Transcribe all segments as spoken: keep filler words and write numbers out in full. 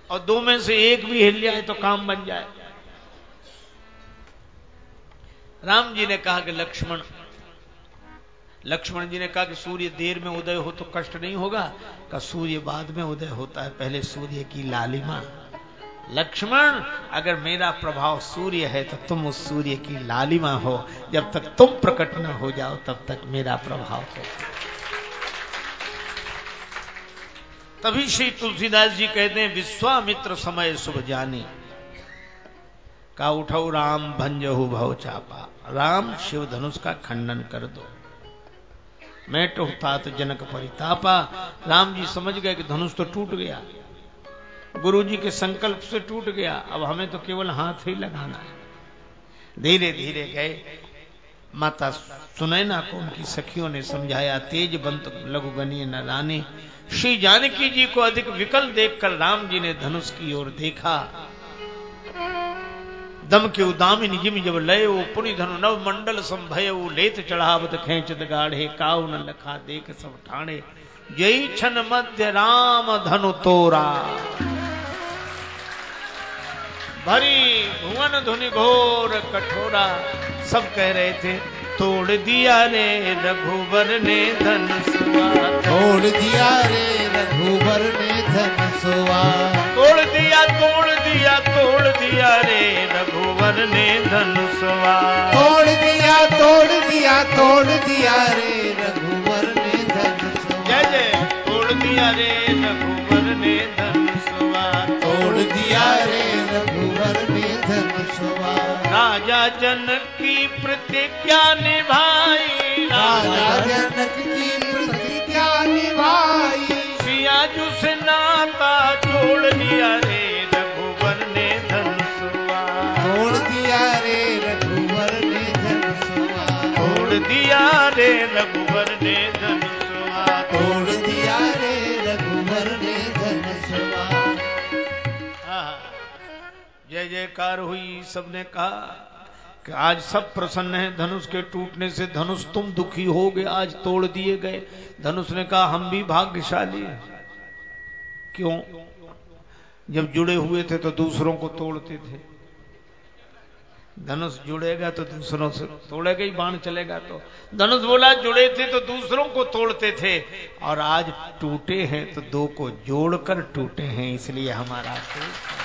और दो में से एक भी हिल जाए तो काम बन जाए। राम जी ने कहा कि लक्ष्मण लक्ष्मण जी ने कहा कि सूर्य देर में उदय हो तो कष्ट नहीं होगा? का सूर्य बाद में उदय होता है, पहले सूर्य की लालिमा। लक्ष्मण, अगर मेरा प्रभाव सूर्य है तो तुम उस सूर्य की लालिमा हो, जब तक तुम प्रकट न हो जाओ तब तक मेरा प्रभाव हो। तभी श्री तुलसीदास जी कहते हैं, विश्वामित्र समय शुभ जानी, का उठो राम भंजहु भव चापा। राम शिव धनुष का खंडन कर दो, मैं तात जनक परितापा। राम जी समझ गए कि धनुष तो टूट गया, गुरु जी के संकल्प से टूट गया, अब हमें तो केवल हाथ ही लगाना है। धीरे धीरे गए। माता सुनैना को उनकी सखियों ने समझाया, तेज बंत लघुगनीय न रानी। श्री जानकी जी को अधिक विकल देखकर राम जी ने धनुष की ओर देखा। दम के उदामिनी जिम जब लय वो पुनि धनु नव मंडल संभय वो लेत चढ़ावत खेचत गाढ़े काउ न लखा देख सब ठाणे। जय छन मध्य राम धनु तोरा, भरी भुवन धुनि घोर कठोरा। सब कह रहे थे, तोड़ दिया रे रघुवर ने धनुषवा, तोड़ दिया रे रघुवर ने धनुषवा, तोड़ दिया तोड़ दिया तोड़ दिया रे रघुवर ने धनुषवा, तोड़ दिया तोड़ दिया तोड़ दिया रे रघुवर ने धनुषवा। जय जय। तोड़ दिया रे रघुवर ने धनुषवा, तोड़ दिया रे रघुवर ने धनुषवा। राजा जनक की प्रतिज्ञा निभाई, राजा जनक की प्रतिज्ञा निभाई, सिया जू से नाता तोड़ दिया रे रघुवर ने धनुषवा, तोड़ दिया रे रघुवर ने धनुषवा, तोड़ दिया रे रघुवर ने धनुषवा, तोड़ दिया रे रघुवर ने धनुषवा। जय जयकार हुई। सबने कहा कि आज सब प्रसन्न हैं धनुष के टूटने से। धनुष तुम दुखी हो गए, आज तोड़ दिए गए। धनुष ने कहा, हम भी भाग्यशाली हैं। क्यों? जब जुड़े हुए थे तो दूसरों को तोड़ते थे। धनुष जुड़ेगा तो दूसरों से तोड़ेगा ही, बाण चलेगा तो। धनुष बोला, जुड़े थे तो दूसरों को तोड़ते थे, और आज टूटे हैं तो दो को जोड़कर टूटे हैं, इसलिए हमारा टूट।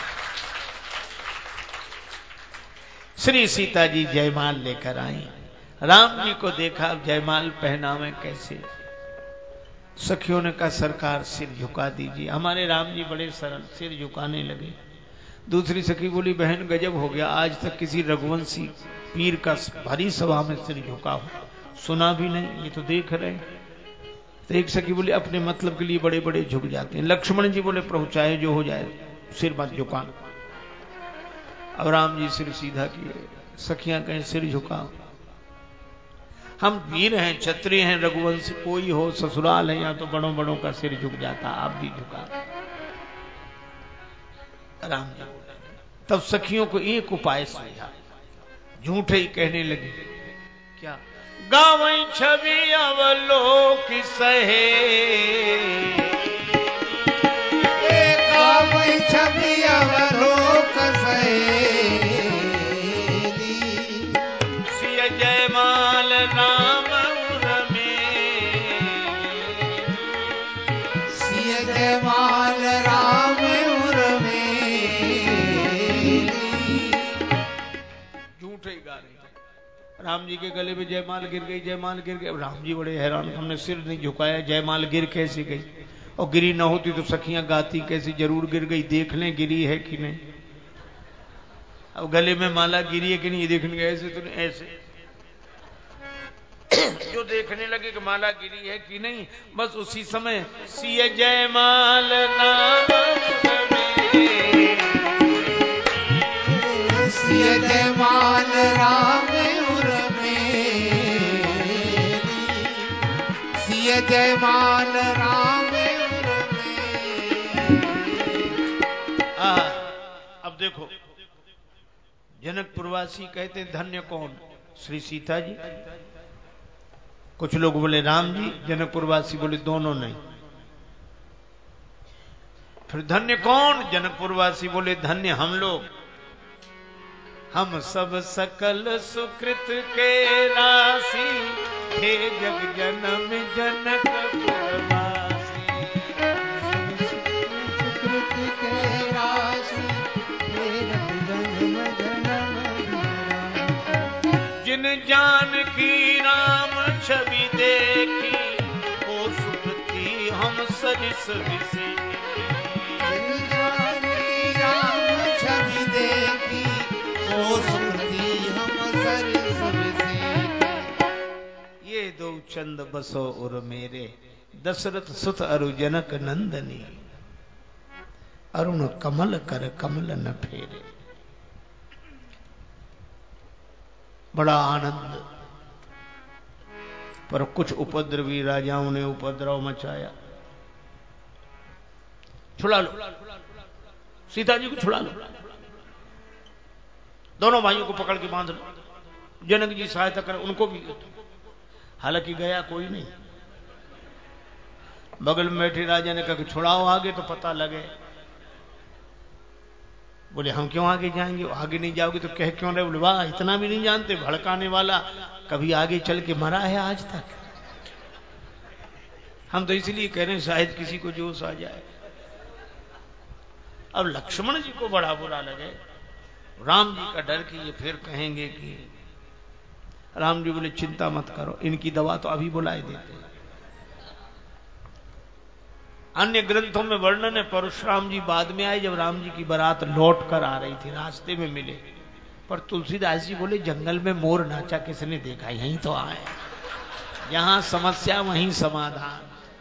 श्री सीता जी जयमाल लेकर आई। राम जी को देखा, अब जयमाल पहनावे कैसे? सखियों ने कहा, सरकार सिर झुका दीजिए। हमारे राम जी बड़े सरल, सिर झुकाने लगे। दूसरी सखी बोली, बहन गजब हो गया, आज तक किसी रघुवंशी पीर का भरी सभा में सिर झुका हो सुना भी नहीं, ये तो देख रहे। तो एक सखी बोली, अपने मतलब के लिए बड़े बड़े झुक जाते हैं। लक्ष्मण जी बोले, प्रभु चाहे जो हो जाए, सिर मत झुकाना। अब राम जी सिर सीधा किए। सखियां कहें, सिर झुकाओ, हम वीर हैं, क्षत्रिय हैं, रघुवंश कोई हो, ससुराल है, या तो बड़ों बड़ों का सिर झुक जाता, आप भी झुका। राम जी बोले। तब सखियों को एक उपाय सूझा, झूठे ही कहने लगे। क्या? गावई छवि अवलोक सहे, गावई छवि अवलोक सहे, सिय जयमाल राम उर में, सिय जयमाल राम उर में। झूठे ही गा रहे थे। राम जी के गले में जयमाल गिर गई, जयमाल गिर गई। अब राम जी बड़े हैरान, हमने सिर नहीं झुकाया, जयमाल गिर कैसे गई? और गिरी न होती तो सखियां गाती कैसी? जरूर गिर गई, देख लें गिरी है कि नहीं। अब गले में माला गिरी है कि नहीं ये देखने गए, ऐसे तो नहीं, ऐसे जो देखने लगे कि माला गिरी है कि नहीं। बस उसी समय सिय जयमाल नाम सिय जयमाल राम उर में, सिय जयमाल राम उर में। आ, अब देखो, जनकपुरवासी कहते धन्य कौन? श्री सीता जी। कुछ लोग बोले राम जी, जनकपुरवासी बोले दोनों नहीं। फिर धन्य कौन? जनकपुरवासी बोले धन्य हम लोग, हम सब सकल सुकृत के राशि, हे जग जनम जनकपुरवासी। सुकृत के राशि, हे जग जनम जनम। जिन जान की राम छवि देखी, ओ सुकृति हम सरिस विषेखी। जिन जान की राम छवि देखी, ओ सुकृति हम सरिस विषेखी। ये दो चंद बसो उर मेरे, दशरथ सुत अरु जनक नंदनी। अरुण कमल कर कमल न फेरे। बड़ा आनंद। पर कुछ उपद्रवी राजाओं ने उपद्रव मचाया। छुड़ा लो सीता जी को, छुड़ा लो, दोनों भाइयों को पकड़ के बांध लो, जनक जी सहायता करें उनको भी। हालांकि गया कोई नहीं। बगल में बैठे राजा ने कहा कि छुड़ाओ आगे तो पता लगे। बोले हम क्यों आगे जाएंगे? आगे नहीं जाओगे तो कह क्यों रहे? बोले वाह, इतना भी नहीं जानते, भड़काने वाला कभी आगे चल के मरा है आज तक? हम तो इसलिए कह रहे हैं शायद किसी को जोश आ जाए। अब लक्ष्मण जी को बड़ा बुरा लगे, राम जी का डर कि ये फिर कहेंगे कि। राम जी बोले चिंता मत करो, इनकी दवा तो अभी बुलाए देते हैं। अन्य ग्रंथों में वर्णन है, परशुराम जी बाद में आए जब राम जी की बारात लौट कर आ रही थी, रास्ते में मिले। पर तुलसीदास जी बोले जंगल में मोर नाचा किसने देखा, यहीं तो आए, यहां समस्या वहीं समाधान।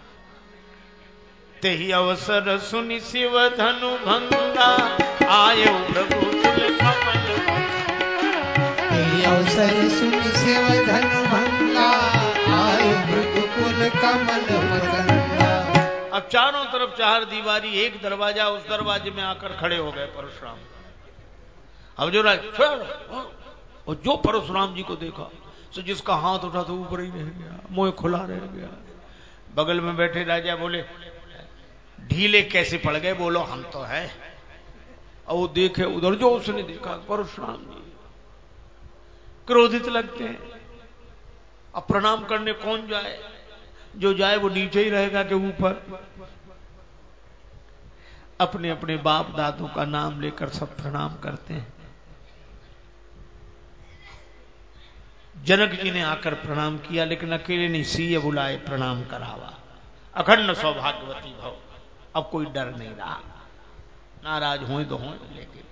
तेहि अवसर सुनि शिव धनु भंगा, आये रघुकुल कमल। तेहि अवसर सुनि शिव धनु भंगा, आये रघुकुल कमल बदंगा। अब चारों तरफ चार दीवारी, एक दरवाजा, उस दरवाजे में आकर खड़े हो गए परशुराम। अब जो राज और जो परशुराम जी को देखा, तो जिसका हाथ उठा तो ऊपर ही रह गया, मुंह खुला रह गया। बगल में बैठे राजा बोले ढीले कैसे पड़ गए? बोलो हम तो है। और वो देखे उधर, जो उसने देखा परशुराम जी क्रोधित लगते हैं। अब प्रणाम करने कौन जाए? जो जाए वो नीचे ही रहेगा कि ऊपर? अपने अपने बाप दादों का नाम लेकर सब प्रणाम करते हैं। जनक जी ने आकर प्रणाम किया, लेकिन अकेले नहीं, सीए बुलाए प्रणाम करावा। अखंड सौभाग्यवती भव। अब कोई डर नहीं रहा, नाराज हुए तो हों, लेकिन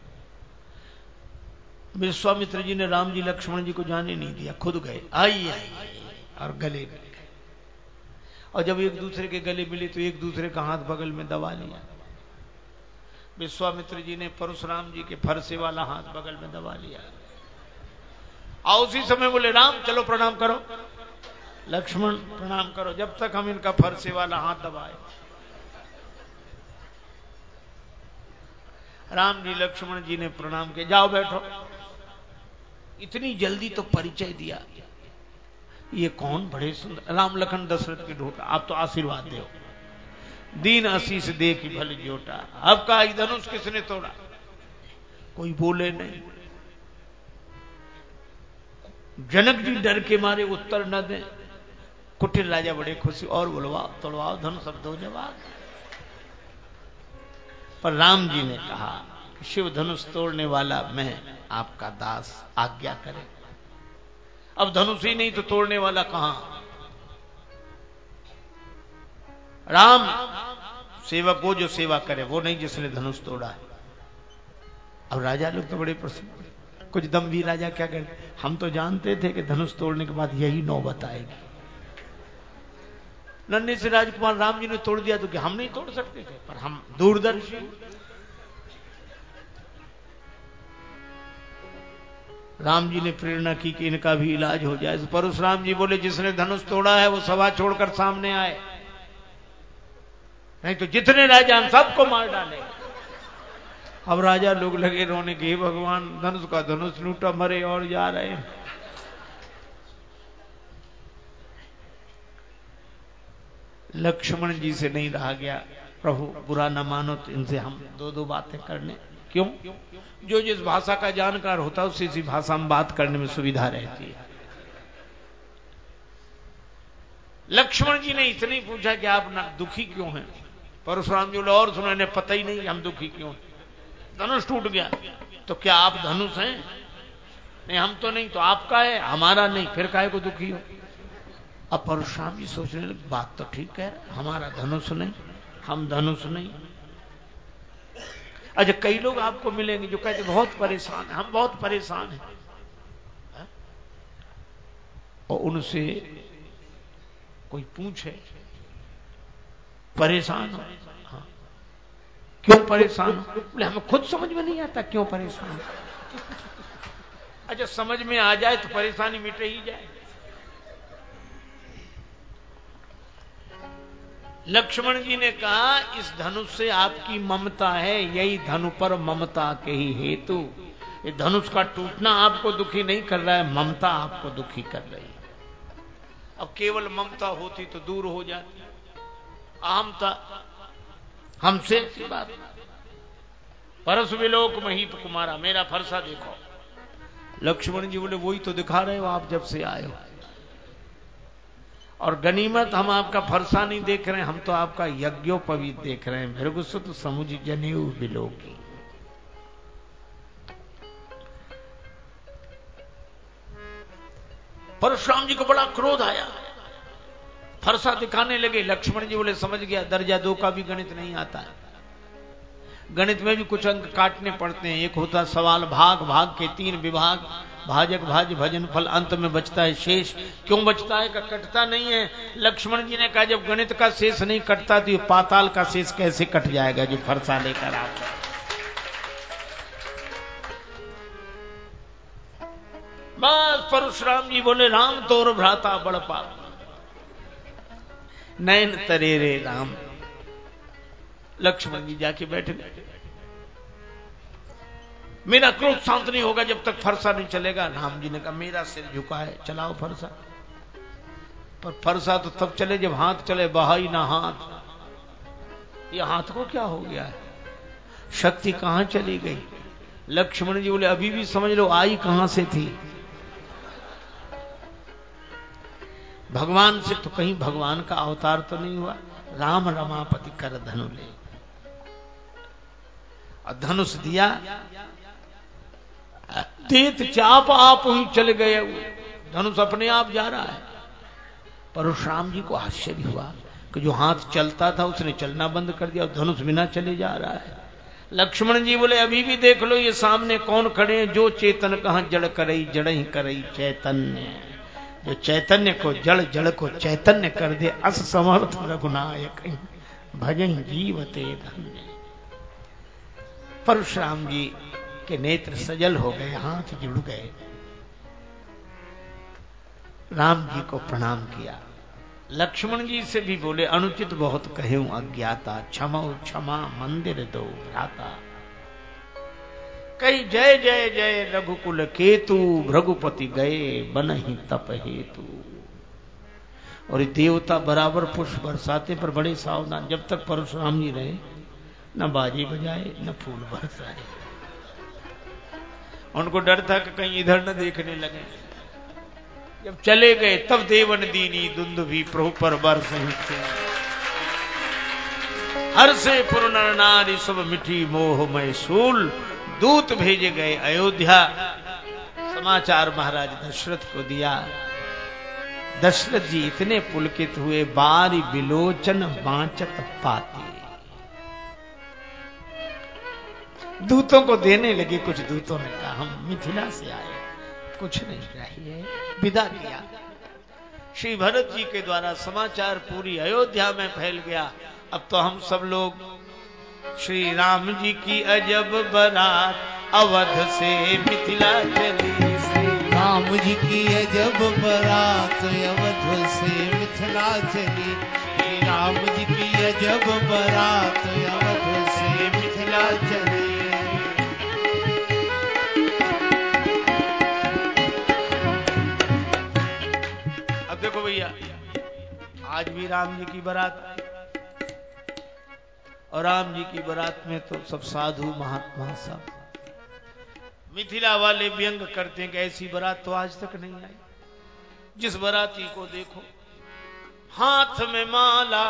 विश्वामित्र जी ने राम जी लक्ष्मण जी को जाने नहीं दिया, खुद गए, आई आई और गले मिल गए। और जब एक दूसरे के गले मिले तो एक दूसरे का हाथ बगल में दबा लिया। विश्वामित्र जी ने परशुराम जी के फरसे वाला हाथ बगल में दबा लिया। और उसी समय बोले राम चलो प्रणाम करो, लक्ष्मण प्रणाम करो, जब तक हम इनका फरसे वाला हाथ दबाए। राम जी लक्ष्मण जी ने प्रणाम किया, जाओ बैठो। इतनी जल्दी तो परिचय दिया, ये कौन? बड़े सुंदर राम लखन दशरथ की ढोटा, आप तो आशीर्वाद दो। दीन आशीष दे की भली जोटा। अब का धनुष किसने तोड़ा? कोई बोले नहीं। जनक जी डर के मारे उत्तर न दे। कुटिल राजा बड़े खुशी, और बुलवाओ तोड़वाओ धनुष, सब दो जवाब। पर राम जी ने कहा कि शिव धनुष तोड़ने वाला मैं आपका दास, आज्ञा करें। अब धनुष ही नहीं तो तोड़ने वाला कहां? राम सेवक वो जो सेवा करे, वो नहीं जिसने धनुष तोड़ा है। अब राजा लोग तो बड़े प्रसन्न, कुछ दम्भी राजा क्या करते, हम तो जानते थे कि धनुष तोड़ने के बाद यही नौबत आएगी। नन्हे से राजकुमार राम जी ने तोड़ दिया तो क्या हम नहीं तोड़ सकते थे? पर हम दूरदर्शी। राम जी ने प्रेरणा की कि इनका भी इलाज हो जाए। परशुराम जी बोले जिसने धनुष तोड़ा है वो सभा छोड़कर सामने आए, नहीं तो जितने राजा हम सबको मार डाले। अब राजा लोग लगे रोने के, भगवान धनुष का धनुष लूटा, मरे और जा रहे हैं। लक्ष्मण जी से नहीं रहा गया, प्रभु बुरा न मानो तो इनसे हम दो दो बातें करने। क्यों? जो जिस भाषा का जानकार होता है उसी इसी भाषा में बात करने में सुविधा रहती है। लक्ष्मण जी ने इतनी पूछा कि आप न दुखी क्यों हैं? परशुराम जी बोले और सुनो, इन्हें पता ही नहीं हम दुखी क्यों हैं। धनुष टूट गया। तो क्या आप धनुष हैं? नहीं हम तो नहीं। तो आपका है, हमारा नहीं, फिर काहे को दुखी हो? अब परशुराम जी सोचने लगे बात तो ठीक है, हमारा धनुष नहीं, हम धनुष नहीं। अच्छा, कई लोग आपको मिलेंगे जो कहते बहुत परेशान हैं, हम बहुत परेशान हैं, है? और उनसे कोई पूछे परेशान हो, हाँ क्यों परेशान हो? बोले हमें खुद समझ में नहीं आता क्यों परेशान हो। अच्छा, समझ में आ जाए तो परेशानी मिट ही जाए। लक्ष्मण जी ने कहा इस धनुष से आपकी ममता है, यही धनु पर ममता के ही हेतु। ये धनुष का टूटना आपको दुखी नहीं कर रहा है, ममता आपको दुखी कर रही है। अब केवल ममता होती तो दूर हो जाती, अहमता हमसे सी बात। परस विलोक महीप कुमारा, मेरा फरसा देखो। लक्ष्मण जी बोले वही तो दिखा रहे हो आप जब से आए हो। और गनीमत हम आपका फरसा नहीं देख रहे हैं, हम तो आपका यज्ञोपवीत देख रहे हैं। भृगुसुत समुझ जनेऊ विलोकी। परशुराम जी को बड़ा क्रोध आया, फरसा दिखाने लगे। लक्ष्मण जी बोले समझ गया, दर्जा दो का भी गणित नहीं आता है। गणित में भी कुछ अंक काटने पड़ते हैं। एक होता सवाल भाग, भाग के तीन विभाग, भाजक भाज्य भजन फल, अंत में बचता है शेष। क्यों बचता है? का कटता नहीं है। लक्ष्मण जी ने कहा जब गणित का शेष नहीं कटता तो ये पाताल का शेष कैसे कट जाएगा जो फरसा लेकर आता है। बस परशुराम जी बोले राम तोर भ्राता बड़ पाप, नयन तरे रे राम। लक्ष्मण जी जाके बैठ गए। मेरा क्रोध शांत नहीं होगा जब तक फरसा नहीं चलेगा। राम जी ने कहा मेरा सिर झुका है, चलाओ फरसा। पर फरसा तो तब चले जब हाथ चले, बहाई ना हाथ। ये हाथ को क्या हो गया है? शक्ति कहां चली गई? लक्ष्मण जी बोले अभी भी समझ लो आई कहां से थी। भगवान से तो कहीं भगवान का अवतार तो नहीं हुआ। राम रमापति कर धनु ले, और धनुष दिया, देत चाप आप ही चले गए। धनुष अपने आप जा रहा है। परशुराम जी को आश्चर्य हुआ कि जो हाथ चलता था उसने चलना बंद कर दिया और धनुष बिना चले जा रहा है। लक्ष्मण जी बोले अभी भी देख लो ये सामने कौन खड़े हैं, जो चेतन कहां जड़ करई, जड़ ही करई चैतन्य। जो चैतन्य को जड़, जड़ को चैतन्य कर दे, अस समर्थ रघुनायक भजन जीवते धन्य। परशुराम जी के नेत्र सजल हो गए, हाथ जुड़ गए। राम जी को प्रणाम किया। लक्ष्मण जी से भी बोले अनुचित बहुत कहूं अज्ञाता, क्षमा क्षमा मंदिर दो भ्राता। कई जय जय जय रघुकुल केतु, भृगुपति गए बनहि तप हेतु। और देवता बराबर पुष्प बरसाते पर बड़े सावधान। जब तक परशुराम जी रहे न बाजी बजाए न फूल बरसाए। उनको डर था कि कहीं इधर न देखने लगे। जब चले गए तब देवन दीनी दुंदुभी प्रभु पर बरस हर से पुरनर नारी सब मिठी मोहमय सूल। दूत भेजे गए अयोध्या, समाचार महाराज दशरथ को दिया। दशरथ जी इतने पुलकित हुए, बारी विलोचन बांचत पाती। दूतों को देने लगे। कुछ दूतों ने कहा हम मिथिला से आए, कुछ नहीं चाहिए, विदा किया। श्री भरत जी के द्वारा समाचार पूरी अयोध्या में फैल गया। अब तो हम सब लोग श्री राम जी की अजब बारात अवध से मिथिला चली। श्री राम जी की अजब बारात अवध से मिथिला चली। श्री राम जी की अजब बारात अवध से मिथिला चली। देखो भैया आज भी राम जी की बारात, और राम जी की बारात में तो सब साधु महात्मा सब। मिथिला वाले व्यंग करते हैं कि ऐसी बारात तो आज तक नहीं आई। जिस बाराती को देखो हाथ में माला,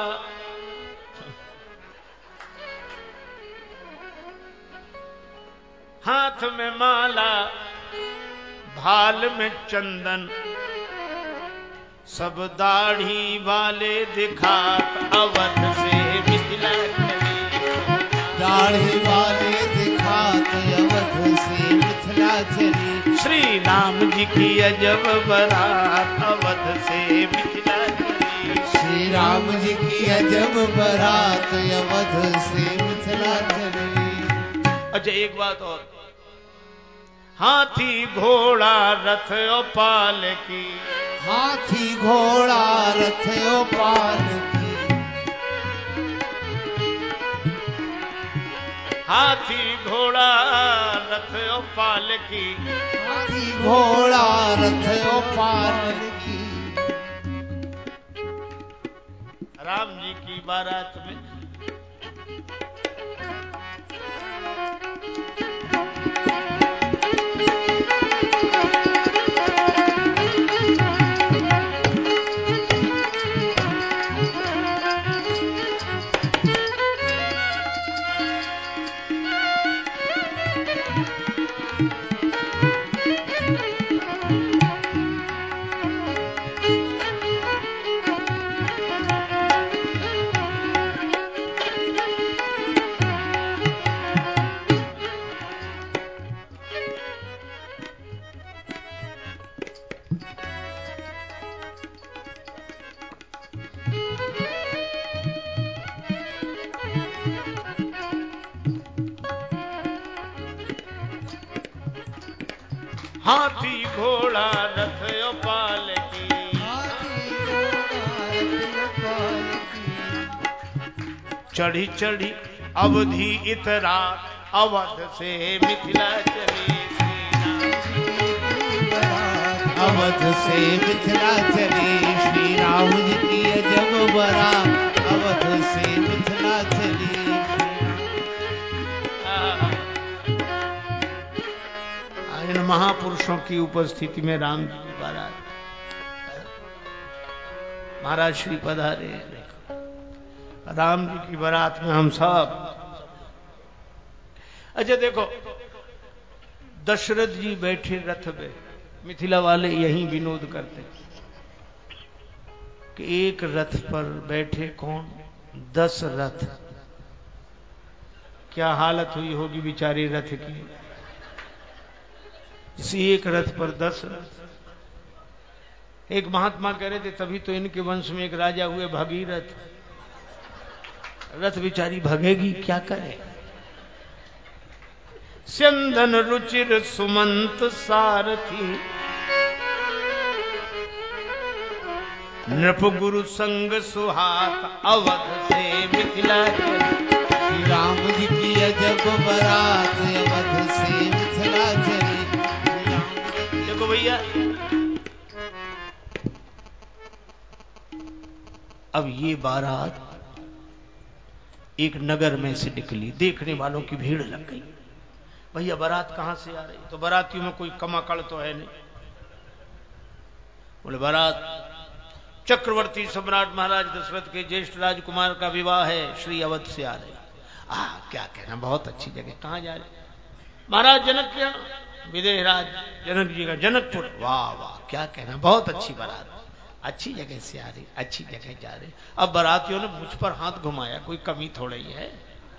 हाथ में माला, भाल में चंदन, सब दाढ़ी वाले दिखात अवध से मिथिला चली। दाढ़ी वाले दिखात अवध से मिथिला चली। श्री राम जी की अजब बारात अवध से मिथिला चली। श्री राम जी की अजब बारात अवध से मिथिला चली। अच्छा एक बात और, हाथी घोड़ा रथ और पालकी, हाथी घोड़ा रथ और पालकी, हाथी घोड़ा रथ और पालकी, हाथी घोड़ा रथ और पालकी। राम जी की बारात में हाथी घोड़ा रथ और पालकी, हाथी घोड़ा रथ और पालकी, चढ़ी चढ़ी अवधि इतरा अवध से मिथिला चली। अवध से मिथिला चली। श्री राम जी की अजब बारात अवध से मिथिला चली। इन महापुरुषों की उपस्थिति में राम जी की बारात, महाराज श्री पधारे। राम जी की बारात में हम सब। अच्छा देखो, दशरथ जी बैठे रथ पे, मिथिला वाले यही विनोद करते कि एक रथ पर बैठे कौन, दस रथ। क्या हालत हुई होगी बेचारे रथ की। इसी एक रथ पर दस रथ। एक महात्मा कह रहे थे तभी तो इनके वंश में एक राजा हुए भगीरथ। रथ बिचारी भगेगी, क्या करे। स्यंदन रुचिर सुमंत सारथी, नृप गुरु संग सुहात अवध से मिथिला चली। श्री राम जी की अजब बारात अवध से मिथिला चली। देखो भैया, अब ये बारात एक नगर में से निकली, देखने वालों की भीड़ लग गई। भैया बारात कहां से आ रही, तो बारातियों में कोई कमाकड़ तो है नहीं। बोले बारात चक्रवर्ती सम्राट महाराज दशरथ के ज्येष्ठ राजकुमार का विवाह है, श्री अवध से आ रही। आ क्या कहना, बहुत अच्छी जगह। कहां जा रहे, महाराज जनक के यहाँ, विदेहराज जनक जी का जनकपुर। वाह वाह, क्या कहना, बहुत अच्छी बारात, अच्छी जगह से आ रही, अच्छी जगह जा रही। अब बारातियों ने मुझ पर हाथ घुमाया, कोई कमी थोड़ा ही है।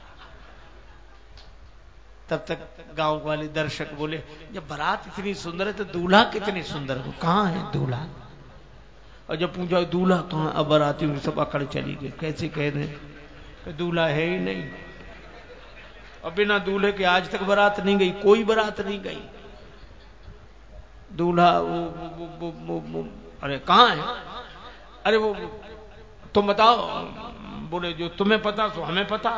तब तक गांव वाले दर्शक बोले, जब बारात इतनी सुंदर है तो दूल्हा कितनी सुंदर हो, कहां है दूल्हा। और जब पूछा दूल्हा कहां, अब बारातियों की सब अकड़ चली गई। कैसे कह रहे कि दूल्हा है ही नहीं। और बिना दूल्हे के आज तक बारात नहीं गई, कोई बारात नहीं गई। दूल्हा वो, वो, वो, वो, वो, अरे कहां है, अरे वो तुम बताओ। बोले जो तुम्हें पता सो हमें पता।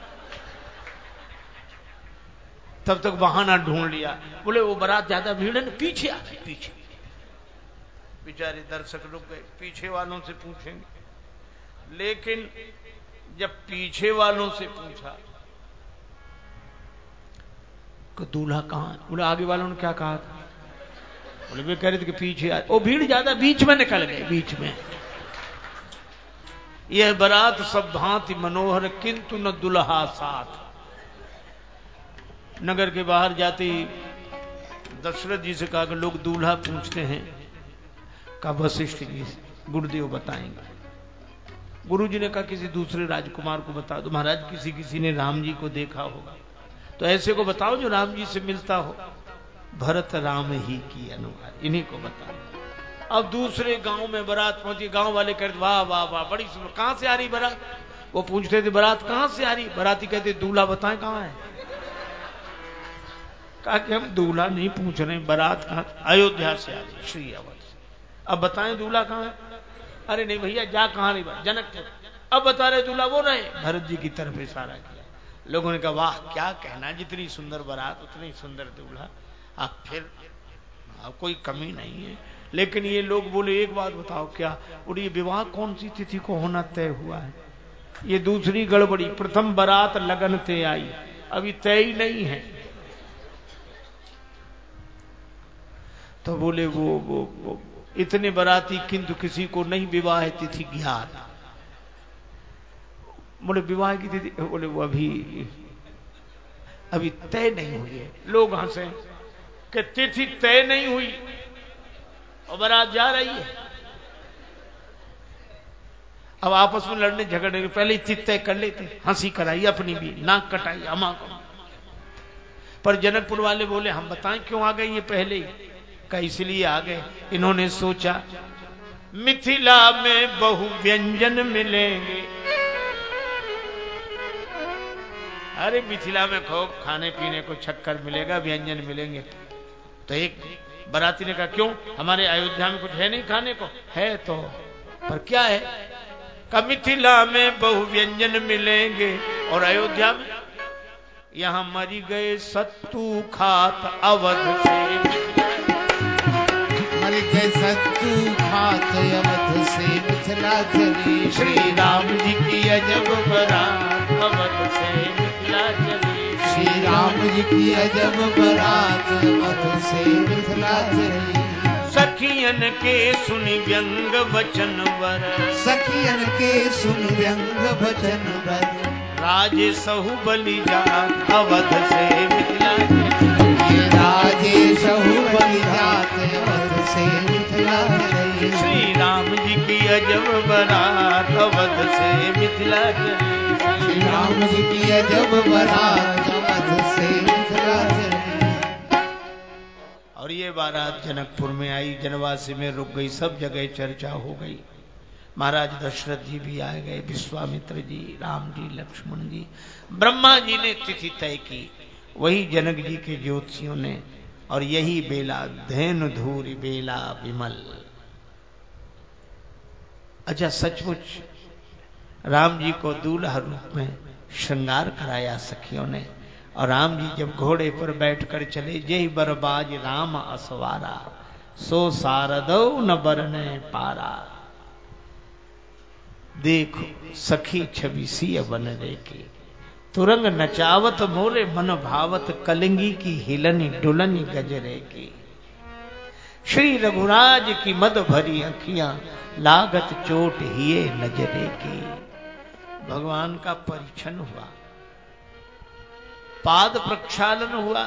तब तक बहाना ढूंढ लिया। बोले वो बारात ज्यादा भीड़ है ना, पीछे आ गए, पीछे। बेचारे दर्शक रुक गए, पीछे वालों से पूछेंगे। लेकिन जब पीछे वालों से पूछा कि दूल्हा कहां है, बोले आगे वालों ने क्या कहा था, बोले वे कह रहे थे कि पीछे आ, वो भीड़ ज्यादा, बीच में निकल गए, बीच में। यह बारात सब भांति मनोहर किंतु न दुल्हा साथ। नगर के बाहर जाते ही दशरथ जी से कहा कि लोग दूल्हा पूछते हैं, का वशिष्ठ जी से गुरुदेव बताएंगे। गुरु जी ने कहा किसी दूसरे राजकुमार को बता दो। महाराज किसी किसी ने राम जी को देखा होगा, तो ऐसे को बताओ जो राम जी से मिलता हो। भरत राम ही की अनुहार, इन्हीं को बताओ। अब दूसरे गांव में बारात पहुंची, गांव वाले कहते वाह वाह वाह बड़ी सुंदर, कहां से आ रही बारात। वो पूछते थे बारात कहां से आ रही, बाराती कहते दूल्हा बताएं कहां है। कहा कि हम दूल्हा नहीं पूछ रहे, बारात कहां, अयोध्या से आ रही, श्री अवध से। अब बताएं दूल्हा कहां है। अरे नहीं भैया जा कहां रही बात, जनक के। अब बता रहे दूल्हा वो रहे, भरत जी की तरफ इशारा किया। लोगों ने कहा वाह क्या कहना, जितनी सुंदर बारात उतनी सुंदर दूल्हा। अब फिर अब कोई कमी नहीं है। लेकिन ये लोग बोले एक बात बताओ क्या, और ये विवाह कौन सी तिथि को होना तय हुआ है। ये दूसरी गड़बड़ी, प्रथम बारात लगन ते आई, अभी तय ही नहीं है। तो बोले वो वो, वो इतने बाराती किंतु किसी को नहीं विवाह तिथि ज्ञात। बोले विवाह की तिथि, बोले वो अभी अभी तय नहीं हुई है। लोग हंसे कि तिथि तय नहीं हुई और बारात जा रही है। अब आपस में लड़ने झगड़ने के पहले ही तिथि तय कर लेते, हंसी कराई अपनी भी, नाक कटाई अमा को। पर जनकपुर वाले बोले हम बताएं क्यों आ गए ये पहले ही। का इसलिए आ गए, इन्होंने सोचा मिथिला में बहु व्यंजन मिलेंगे। अरे मिथिला में खूब खाने पीने को छक्कर मिलेगा, व्यंजन मिलेंगे। तो एक बाराती ने कहा क्यों, हमारे अयोध्या में कुछ है नहीं खाने को। है तो, पर क्या है। का मिथिला में बहु व्यंजन मिलेंगे और अयोध्या में यहां मरी गए सत्तू खात अवध से। मर गए सत्तू खात अवध से मिथिला चली। श्री राम जी की अजब बारात अवध से मिथिला चली। श्री राम जी की अजब बारात अवध से मिथिला चली। सखियन के सुनि व्यंग वचन वर, सखियन के सुन व्यंग वचन वर। राजे सहु बलि जात अवध से मिथिला चली। ये राजे सहु बलि जात अवध से मिथिला चली। श्री राम जी की अजब बारात अवध से मिथिला चली। श्री राम जी की अजब बारात अवध से मिथिला चली। और ये बारात जनकपुर में आई, जनवासी में रुक गई, सब जगह चर्चा हो गई। महाराज दशरथ जी भी आ गए, विश्वामित्र जी, राम जी, लक्ष्मण जी, ब्रह्मा जी ने तिथि तय की, वही जनक जी के ज्योतिषियों ने। और यही बेला धैनु धूरी बेला विमल। अच्छा सचमुच राम जी को दूल्हा रूप में श्रृंगार कराया सखियों ने। और राम जी जब घोड़े पर बैठकर चले, जय बरबाज राम असवारा, सो सारदौ न बरने पारा। देखो सखी छवि सी बन रे की, तुरंग नचावत मोरे मन भावत, कलिंगी की हिलनी डुलनी गजरे की। श्री रघुराज की मद भरी अखियां, लागत चोट हिये नजरे की। भगवान का परीक्षण हुआ, पाद प्रक्षालन हुआ,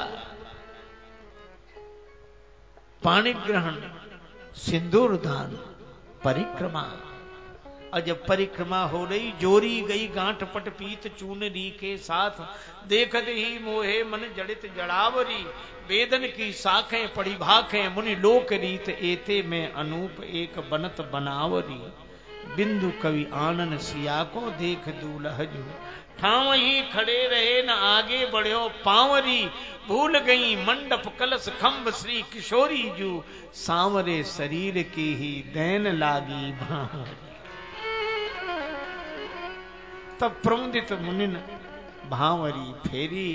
पाणी ग्रहण, सिंदूर दान, परिक्रमा। और जब परिक्रमा हो रही, जोरी गई गांठ पट पीत चूनरी के साथ, देखत ही मोहे मन जड़ित जड़ावरी। वेदन की साखें पड़ी भाखें, मुनि लोक रीत एते में अनूप एक बनत बनावरी। बिंदु कवि आनन सिया को देख दूल्हजू, ठाव ही खड़े रहे न आगे बढ़ो पांवरी। भूल गई मंडप कलश खंभ श्री किशोरी जू, सांवरे शरीर की ही दैन लागी भांवरी। तब प्रमुदित मुनिन भांवरी फेरी,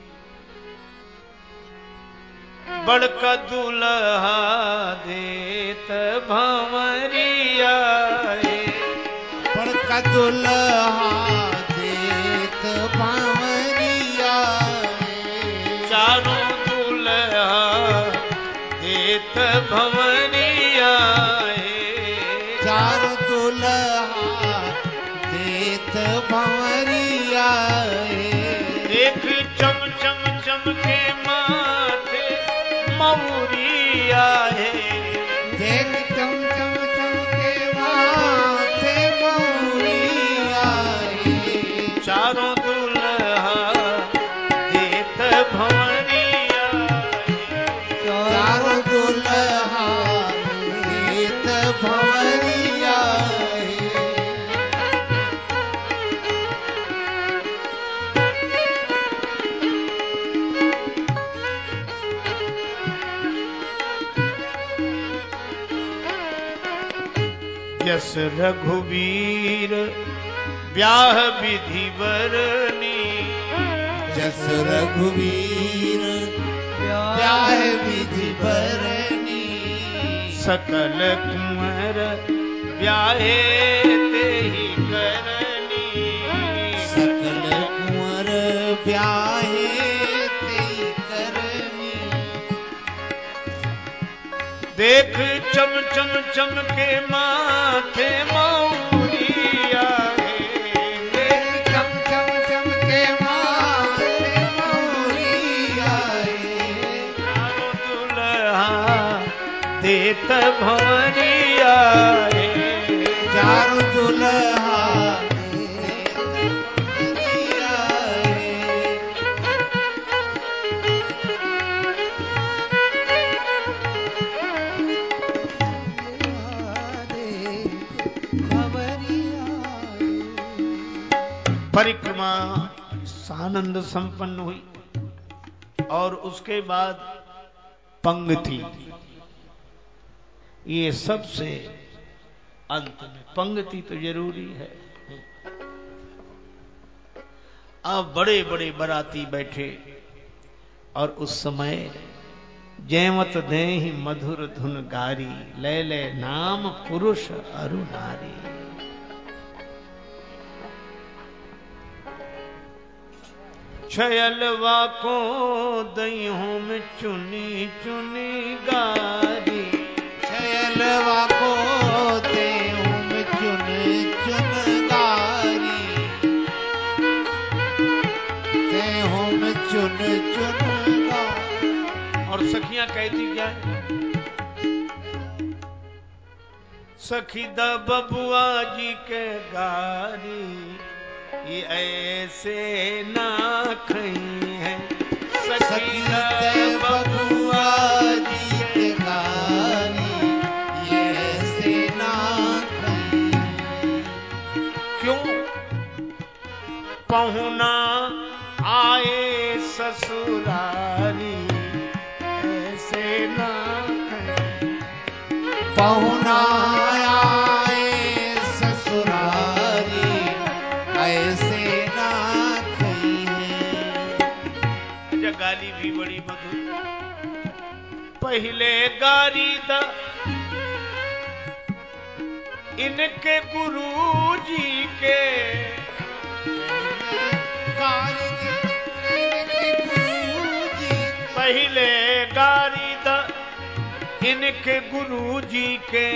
बड़का दूल्हा देत भांवरी आए। बड़का दूल्हा भंवरिया चार दुल्हा देत भंवरिया देख चम चम चमके माथे मौरिया है देख चम चम चमके माथे मौरिया चारों दुल्हा देत भंवरिया चारों दुल्हा देत भंवरिया यस रघुवीर ब्याह विधि बरनी जस रघुवीर ब्याह विधि बरनी सकल कुंवर ब्याहे ते ही करनी सकल कुंवर ब्याहे तेई करनी देख चम चम चमके माथे मौरिया देख चम चम चमके माथे मौरिया चारों दुल्हा देत भंवरिया चारों दुल्हा देत भंवरिया परिक्रमा सानंद संपन्न हुई और उसके बाद पंक्ति ये सबसे अंत में पंक्ति तो जरूरी है। अब बड़े बड़े बराती बैठे और उस समय जयमत दे ही मधुर धुन गारी ले ले नाम पुरुष अरु नारी। छयलवा को दइयों में चुनी चुनी गारी छयलवा को देहूं में चुन चुन गारी देहूं में चुन चुन गारी। और सखियां कहती क्या है? सखी द बबुआ जी के गारी ये ऐसे ना खई है सखी द बबुआ जी के गारी ये ऐसे ना खई। क्यों? पहुना आए ससुरारी ऐसे ना खई। पहुना आए ससुरारी ऐसे ना खई है। अच्छा गाली भी बड़ी मधुर। पहले गारी द इनके गुरु जी के गारी इनके गुरु जी पहले गारी द इनके गुरु जी के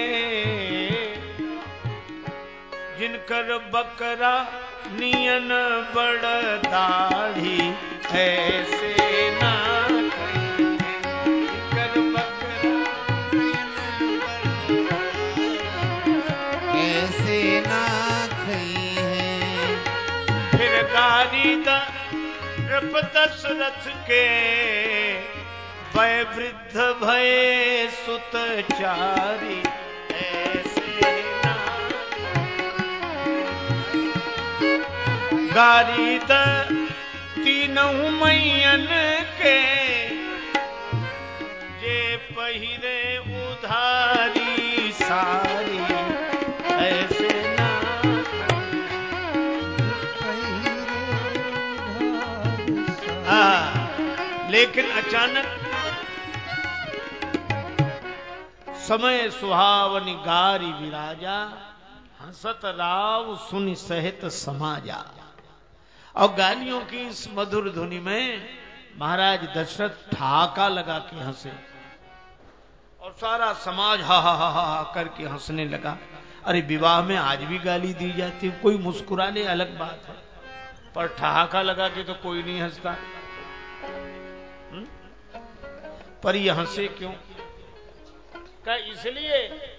जिनकर बकरा नियन बड़ दाढ़ी ऐसे ना जिनकर बकरा ऐसे ना खई है। फिर गारी द नृप दशरथ के वय वृद्ध भये सुत चारी ऐसे ना गारी द तीनों मैयन के जे पहिरे उधारी सारी ऐसे ना हाँ। लेकिन अचानक समय सुहावनी गारी विराजा हंसत राव सुनि सहित समाजा। और गालियों की इस मधुर धुनि में महाराज दशरथ ठाका लगा के हंसे और सारा समाज हा हा हा हा करके हंसने लगा। अरे विवाह में आज भी गाली दी जाती है, कोई मुस्कुरा ले अलग बात है, पर ठहाका लगा के तो कोई नहीं हंसता। हुँ? पर ये हंसे क्यों? क्या इसलिए?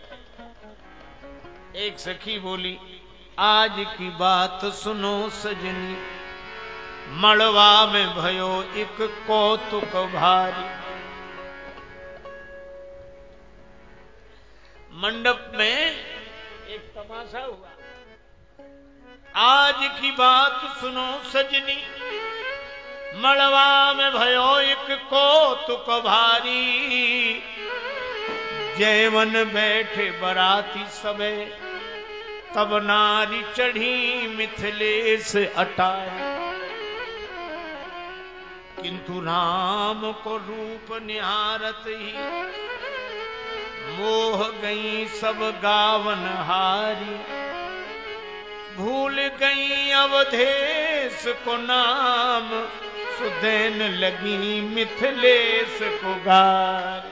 एक सखी बोली, आज की बात सुनो सजनी, मड़वा में भयो एक कौतुक भारी। मंडप में एक तमाशा हुआ। आज की बात सुनो सजनी, मड़वा में भयो एक कौतुक भारी। जैवन बैठे बराती सबे, तब नारी चढ़ी मिथिलेश अटारी। किंतु राम को रूप निहारत ही, मोह गई सब गावन हारी। भूल गई अवधेश को नाम, सुधैन लगी मिथिलेश को गार।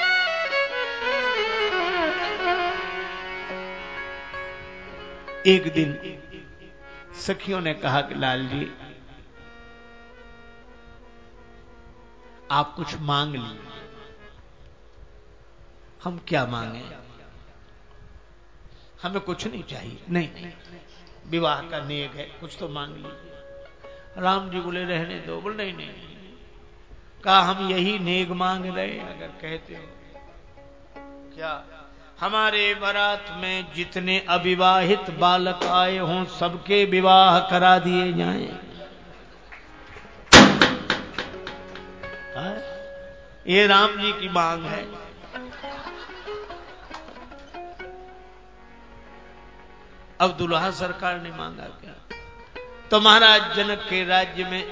एक दिन सखियों ने कहा कि लाल जी आप कुछ मांग लीजिए। हम क्या मांगे? हमें कुछ नहीं चाहिए। नहीं, नहीं विवाह का नेग है, कुछ तो मांग लीजिए। राम जी बोले रहने दो। बोले नहीं नहीं, कहा हम यही नेग मांग रहे। अगर कहते हो क्या, हमारे बारात में जितने अविवाहित बालक आए हों सबके विवाह करा दिए जाएं। ये राम जी की मांग है। अब दुल्हा सरकार ने मांगा क्या? तो महाराज जनक के राज्य में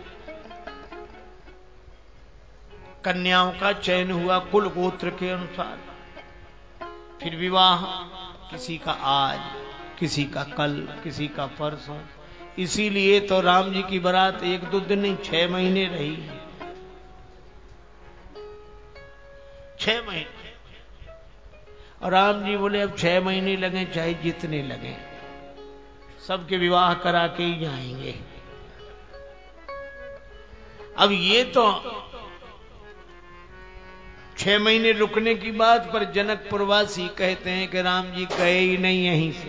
कन्याओं का चयन हुआ कुल गोत्र के अनुसार। फिर विवाह किसी का आज, किसी का कल, किसी का परसों। इसीलिए तो राम जी की बारात एक दो दिन नहीं, छह महीने रही। छह महीने। और राम जी बोले अब छह महीने लगे चाहे जितने लगे, सबके विवाह करा के ही जाएंगे। अब ये तो छह महीने रुकने की बात, पर जनकपुरवासी कहते हैं कि राम जी गए ही नहीं यहीं से।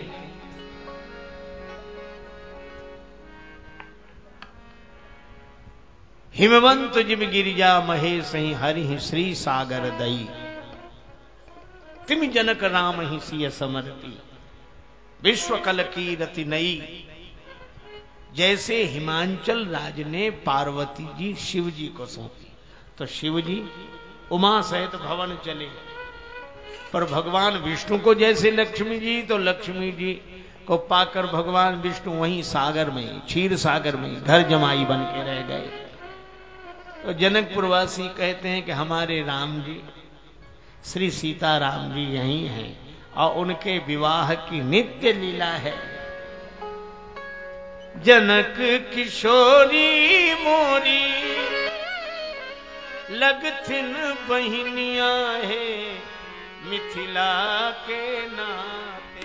हिमवंत जिम गिरिजा महेश ही हरि श्री सागर दई, तिम जनक राम ही सिय समर्पी, विश्व कल की रति नई। जैसे हिमांचल राज ने पार्वती जी शिव जी को सौंपी, तो शिव जी उमा सहित भवन चले। पर भगवान विष्णु को जैसे लक्ष्मी जी, तो लक्ष्मी जी को पाकर भगवान विष्णु वहीं सागर में, क्षीर सागर में घर जमाई बन के रह गए। तो जनकपुरवासी कहते हैं कि हमारे राम जी श्री सीताराम जी यहीं हैं और उनके विवाह की नित्य लीला है। जनक किशोरी मोरी लगथिन बहिनिया है, मिथिला के नाते।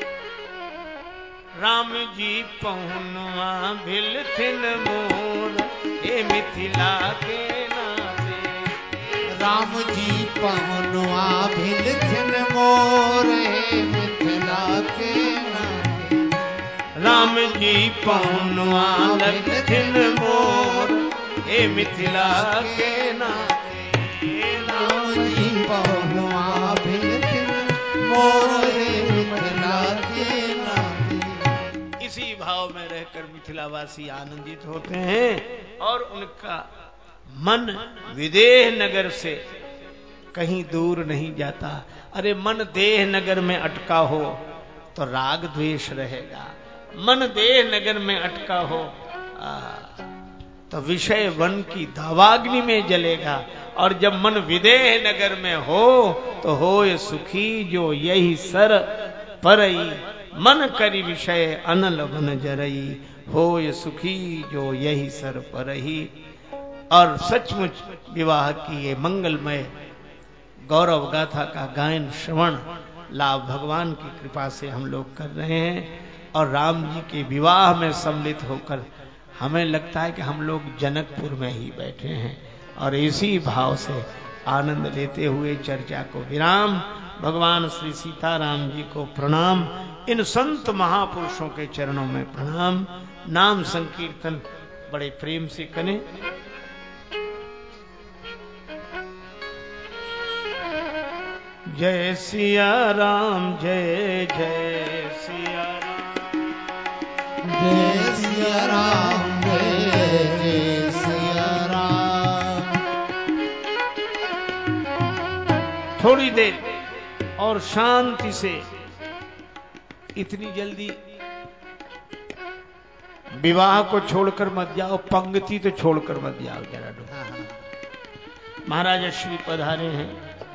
राम जी पहुनवा भिलथिन मोर, हे मिथिला के नाते। राम जी पहुनवा भिलथिन मोर, हे मिथिला के नाते। राम जी पहुनवा भिलथिन मोर, हे मिथिला के नाते। राम जी पहुनवा भिलथिन मोर, हे मिथिला के नाते। इसी भाव में रहकर मिथिलावासी आनंदित होते हैं और उनका मन विदेह नगर से कहीं दूर नहीं जाता। अरे मन देह नगर में अटका हो तो राग द्वेष रहेगा, मन देह नगर में अटका हो आ, तो विषय वन की दावाग्नि में जलेगा। और जब मन विदेह नगर में हो तो होय सुखी जो यही सर परई, मन करी विषय अनल वन जरई, होय सुखी जो यही सर परही। और सचमुच विवाह की ये मंगलमय गौरव गाथा का गायन श्रवण लाभ भगवान की कृपा से हम लोग कर रहे हैं। और राम जी के विवाह में सम्मिलित होकर हमें लगता है कि हम लोग जनकपुर में ही बैठे हैं। और इसी भाव से आनंद लेते हुए चर्चा को विराम। भगवान श्री सीताराम जी को प्रणाम, इन संत महापुरुषों के चरणों में प्रणाम। नाम संकीर्तन बड़े प्रेम से करें। जय सिया राम, जय जय सिया राम, जय सिया राम, जय जय सिया राम। थोड़ी देर और शांति से, इतनी जल्दी विवाह को छोड़कर मत जाओ, पंक्ति तो छोड़कर मत जाओ जरा दो। महाराज श्री पधारे हैं,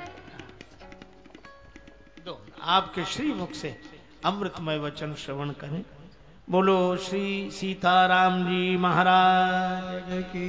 दो आपके श्री मुख से अमृतमय वचन श्रवण करें। बोलो श्री सीताराम जी महाराज की।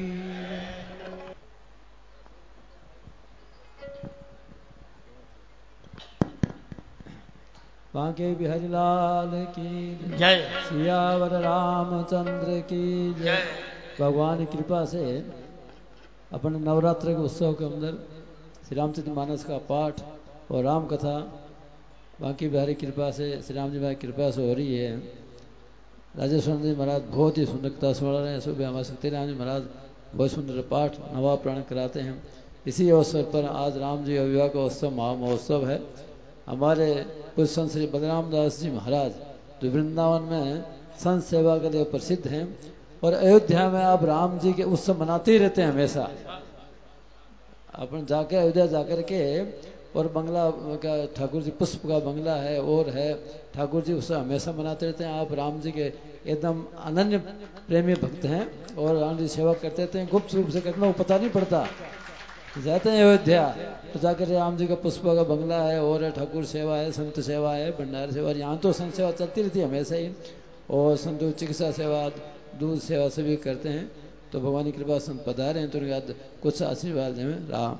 बांके बिहारी लाल की जय, सियावर रामचंद्र की जय। भगवान की कृपा से अपन नवरात्र के उत्सव के अंदर श्री रामचरित मानस का पाठ और राम कथा बांके बिहारी कृपा से, श्री राम जी की कृपा से हो रही है। राजेश्वर जी महाराज बहुत ही सुंदरता सुना रहे हैं। सुबह हमारे सत्यनारायण जी महाराज बहुत सुंदर पाठ नवा प्राण कराते हैं। इसी अवसर पर आज राम जी विवाह का उत्सव महा महोत्सव है। हमारे पूज्य संत श्री बलराम दास जी महाराज जो वृंदावन में संत सेवा के लिए प्रसिद्ध हैं और अयोध्या में आप राम जी के उत्सव मनाते ही रहते हैं हमेशा। अपन जाके अयोध्या जाकर के, और बंगला का ठाकुर जी पुष्प का बंगला है और है, ठाकुर जी उससे हमेशा मनाते रहते हैं। आप राम जी के एकदम अनन्य प्रेमी भक्त हैं और राम जी सेवा करते रहते हैं। गुप्त रूप से करना वो पता नहीं पड़ता। जाते हैं अयोध्या तो जाकर राम जी का पुष्प का बंगला है और है, ठाकुर सेवा है, संत सेवा है, भंडार सेवा। यहाँ तो संत सेवा चलती रहती है हमेशा ही, और संत चिकित्सा सेवा, दूध सेवा सभी करते हैं। तो भगवान की कृपा संत पधारे हैं तो उनके बाद कुछ आशीर्वाद दें। राम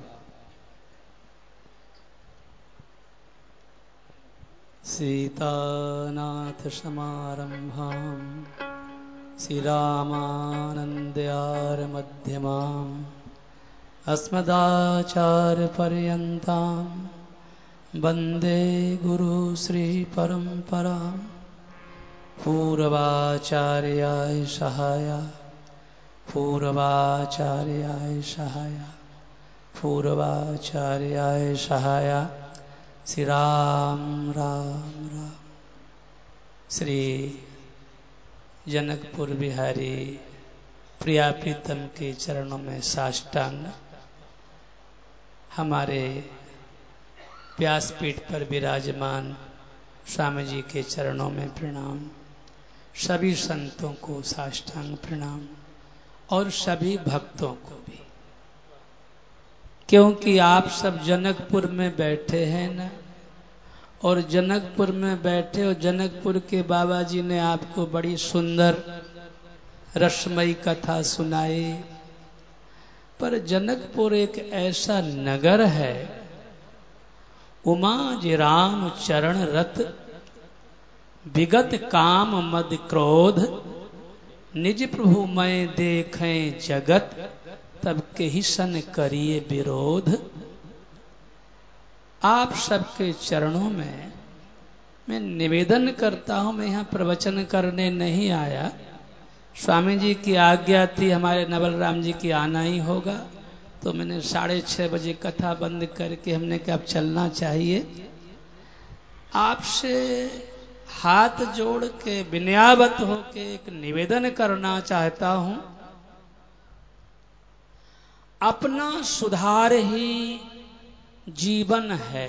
सीतानाथ समारंभां श्रीरामानंदयार मध्यमाम् अस्मदाचार्य पर्यन्तां वन्दे गुरु श्री परंपरां। पूर्वाचार्याय सहाय, पूर्वाचार्याय सहाय, पूर्वाचार्याय सहाय। श्री राम राम राम। श्री जनकपुर बिहारी प्रिया प्रीतम के चरणों में साष्टांग, हमारे व्यासपीठ पर विराजमान स्वामी जी के चरणों में प्रणाम, सभी संतों को साष्टांग प्रणाम और सभी भक्तों को भी, क्योंकि आप सब जनकपुर में बैठे हैं ना, और जनकपुर में बैठे और जनकपुर के बाबा जी ने आपको बड़ी सुंदर रसमयी कथा सुनाई। पर जनकपुर एक ऐसा नगर है, उमा जी राम चरण रत, विगत काम मद क्रोध, निज प्रभु मैं देखें जगत, तब के ही सन करिए विरोध। आप सबके चरणों में मैं निवेदन करता हूं, मैं यहाँ प्रवचन करने नहीं आया। स्वामी जी की आज्ञा थी, हमारे नवल राम जी की आना ही होगा, तो मैंने साढ़े छह बजे कथा बंद करके हमने कहा अब चलना चाहिए। आपसे हाथ जोड़ के विनयावत होके एक निवेदन करना चाहता हूं। अपना सुधार ही जीवन है।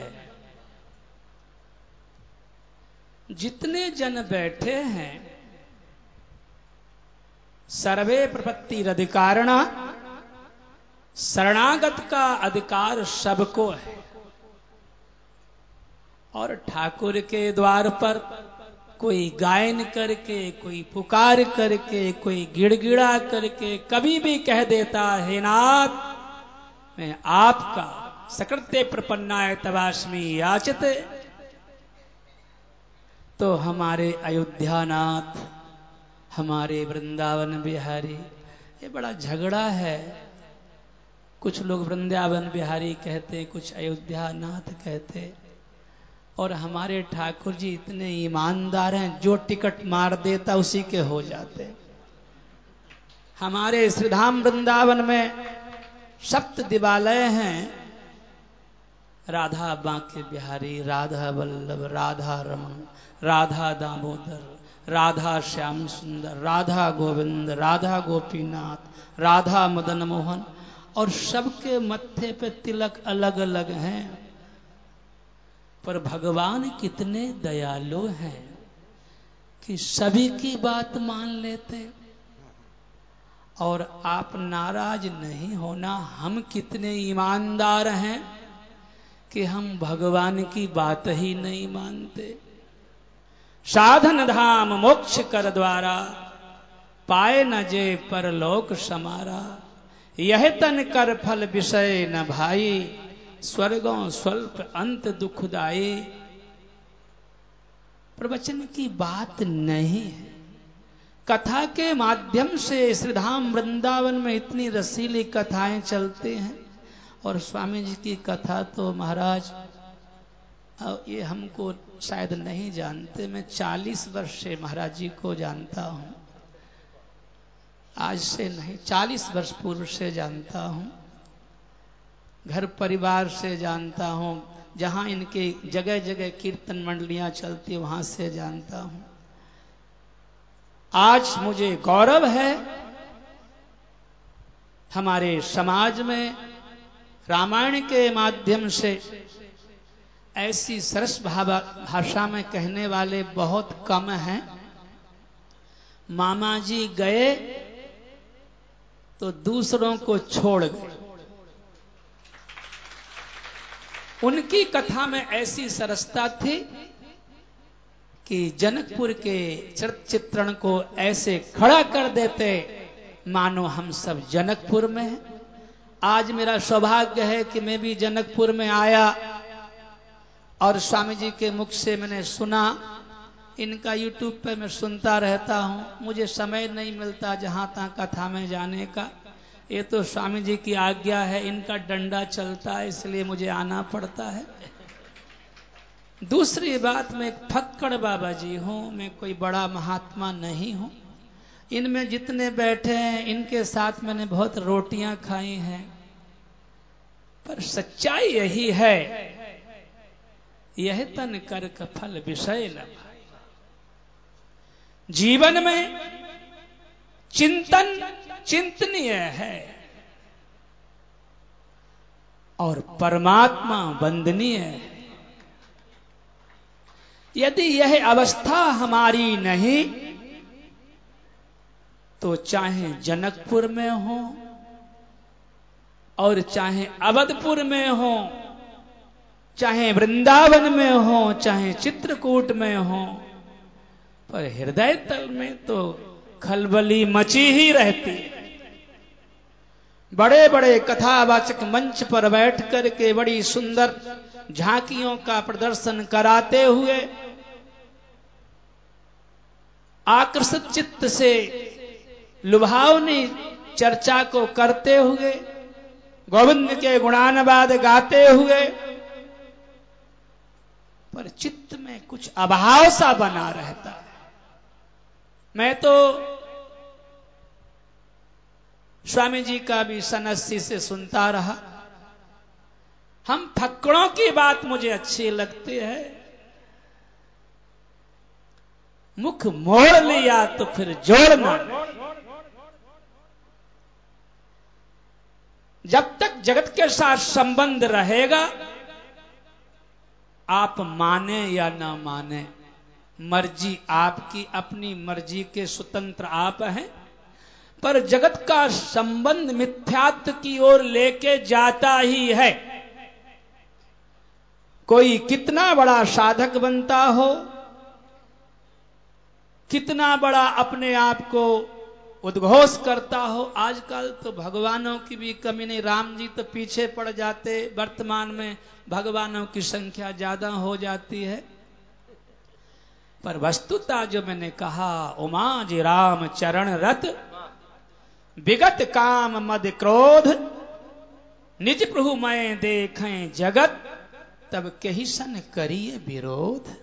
जितने जन बैठे हैं, सर्वे प्रपत्ति अधिकारणा, शरणागत का अधिकार सबको है। और ठाकुर के द्वार पर कोई गायन करके, कोई पुकार करके, कोई गिड़गिड़ा करके कभी भी कह देता है नाथ मैं आपका सकृत्य प्रपन्नाय तवास्मि याचते। तो हमारे अयोध्यानाथ, हमारे वृंदावन बिहारी, ये बड़ा झगड़ा है। कुछ लोग वृंदावन बिहारी कहते, कुछ अयोध्यानाथ कहते। और हमारे ठाकुर जी इतने ईमानदार हैं, जो टिकट मार देता उसी के हो जाते। हमारे श्रीधाम वृंदावन में सप्त दिवालय हैं, राधा बांके बिहारी, राधा वल्लभ, राधा रमण, राधा दामोदर, राधा श्याम सुंदर, राधा गोविंद, राधा गोपीनाथ, राधा मदन मोहन, और सबके मत्थे पे तिलक अलग अलग हैं। पर भगवान कितने दयालु हैं कि सभी की बात मान लेते। और आप नाराज नहीं होना, हम कितने ईमानदार हैं कि हम भगवान की बात ही नहीं मानते। साधन धाम मोक्ष कर द्वारा, पाए न जे परलोक समारा। यह तन कर फल विषय न भाई, स्वर्गों स्वल्प अंत दुखदाई। प्रवचन की बात नहीं है। कथा के माध्यम से श्रीधाम वृंदावन में इतनी रसीली कथाएं चलती हैं। और स्वामी जी की कथा तो महाराज, ये हमको शायद नहीं जानते। मैं चालीस वर्ष से महाराज जी को जानता हूं, आज से नहीं, चालीस वर्ष पूर्व से जानता हूं। घर परिवार से जानता हूं, जहां इनके जगह जगह कीर्तन मंडलियां चलती वहां से जानता हूं। आज मुझे गौरव है हमारे समाज में रामायण के माध्यम से ऐसी सरस भाषा में कहने वाले बहुत कम हैं। मामा जी गए तो दूसरों को छोड़ गए। उनकी कथा में ऐसी सरसता थी कि जनकपुर के चरित्र चित्रण को ऐसे खड़ा कर देते मानो हम सब जनकपुर में हैं। आज मेरा सौभाग्य है कि मैं भी जनकपुर में आया और स्वामी जी के मुख से मैंने सुना। इनका यूट्यूब पे मैं सुनता रहता हूँ, मुझे समय नहीं मिलता जहां तहां कथा में जाने का। ये तो स्वामी जी की आज्ञा है, इनका डंडा चलता है, इसलिए मुझे आना पड़ता है। दूसरी बात, मैं एक फक्कड़ बाबा जी हूं, मैं कोई बड़ा महात्मा नहीं हूं। इनमें जितने बैठे हैं इनके साथ मैंने बहुत रोटियां खाई हैं, पर सच्चाई यही है, यह तन कर फल विषय न भाई। जीवन में चिंतन चिंतनीय है और परमात्मा वंदनीय है। यदि यह अवस्था हमारी नहीं तो चाहे जनकपुर में हो और चाहे अवधपुर में हो, चाहे वृंदावन में हो, चाहे चित्रकूट में हो, पर हृदय तल में तो खलबली मची ही रहती। बड़े बड़े कथावाचक मंच पर बैठ कर के बड़ी सुंदर झांकियों का प्रदर्शन कराते हुए, आकर्षित चित्त से लुभावनी चर्चा को करते हुए, गोविंद के गुणानुवाद गाते हुए, पर चित्त में कुछ अभाव सा बना रहता है। मैं तो स्वामी जी का भी सन अस्सी से सुनता रहा। हम फक्कड़ों की बात मुझे अच्छी लगती है। मुख मोड़ लिया तो फिर जोड़ना। जब तक जगत के साथ संबंध रहेगा, आप माने या ना माने, मर्जी आपकी, अपनी मर्जी के स्वतंत्र आप हैं, पर जगत का संबंध मिथ्यात्व की ओर लेके जाता ही है। कोई कितना बड़ा साधक बनता हो, कितना बड़ा अपने आप को उद्घोष करता हो। आजकल तो भगवानों की भी कमी नहीं, राम जी तो पीछे पड़ जाते, वर्तमान में भगवानों की संख्या ज्यादा हो जाती है। पर वस्तुतः जो मैंने कहा, उमा जी राम चरण रत, विगत काम मद क्रोध, निज प्रभु मैं देखें जगत, तब कही सन करिए विरोध।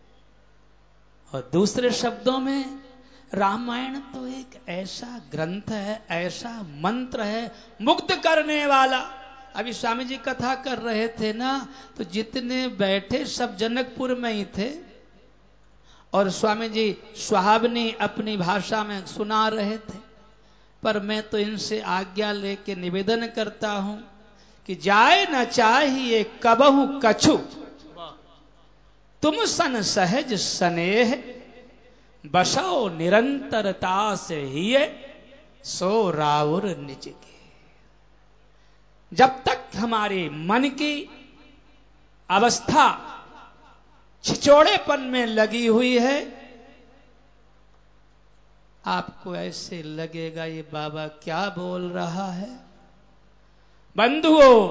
और दूसरे शब्दों में, रामायण तो एक ऐसा ग्रंथ है, ऐसा मंत्र है, मुक्त करने वाला। अभी स्वामी जी कथा कर रहे थे ना, तो जितने बैठे सब जनकपुर में ही थे, और स्वामी जी सुहावनी अपनी भाषा में सुना रहे थे। पर मैं तो इनसे आज्ञा लेके निवेदन करता हूं कि जाए न चाहिए कबहु कछु, तुम सन सहज स्नेह, बसो निरंतरता से ही सो राउर निज के। जब तक हमारे मन की अवस्था छिचोड़ेपन में लगी हुई है, आपको ऐसे लगेगा ये बाबा क्या बोल रहा है। बंधुओं,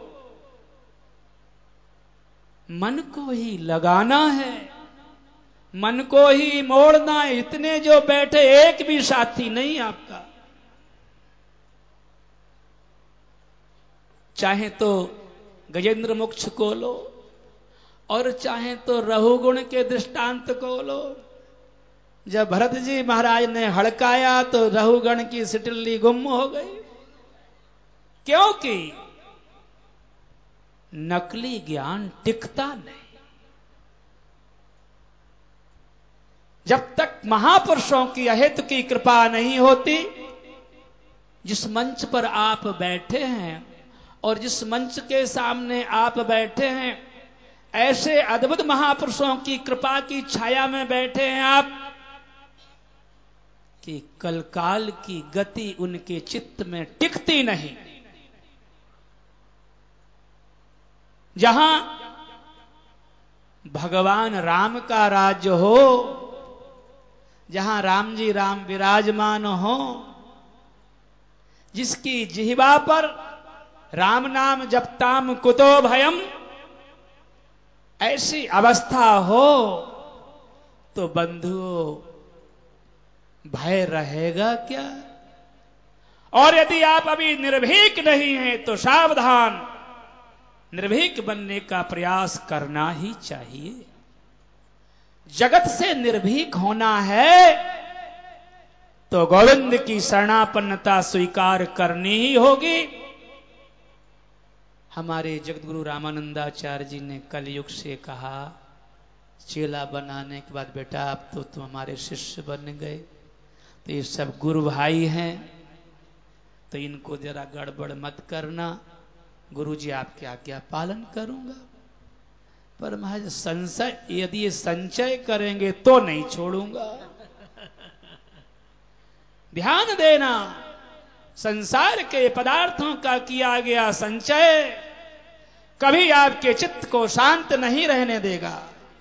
मन को ही लगाना है, मन को ही मोड़ना है। इतने जो बैठे, एक भी साथी नहीं आपका। चाहे तो गजेंद्र मोक्ष को लो, और चाहे तो रहुगुण के दृष्टांत को लो। जब भरत जी महाराज ने हड़काया तो रहुगण की सिटिल्ली गुम हो गई, क्योंकि नकली ज्ञान टिकता नहीं। जब तक महापुरुषों की अहित की कृपा नहीं होती, जिस मंच पर आप बैठे हैं और जिस मंच के सामने आप बैठे हैं, ऐसे अद्भुत महापुरुषों की कृपा की छाया में बैठे हैं आप, कि कलकाल की गति उनके चित्त में टिकती नहीं। जहां भगवान राम का राज्य हो, जहां राम जी राम विराजमान हो, जिसकी जिह्वा पर राम नाम जपताम कुतो भयम, ऐसी अवस्था हो, तो बंधुओं भय रहेगा क्या। और यदि आप अभी निर्भीक नहीं हैं तो सावधान, निर्भीक बनने का प्रयास करना ही चाहिए। जगत से निर्भीक होना है तो गोविंद की शरणापन्नता स्वीकार करनी ही होगी। हमारे जगतगुरु रामानंदाचार्य जी ने कलयुग से कहा, चेला बनाने के बाद बेटा अब तो तुम हमारे शिष्य बन गए, तो ये सब गुरु भाई हैं, तो इनको जरा गड़बड़ मत करना, गुरुजी आपकी आज्ञा पालन करूंगा। पर महाराज संशय, यदि ये संचय करेंगे तो नहीं छोड़ूंगा। ध्यान देना, संसार के पदार्थों का किया गया संचय कभी आपके चित्त को शांत नहीं रहने देगा।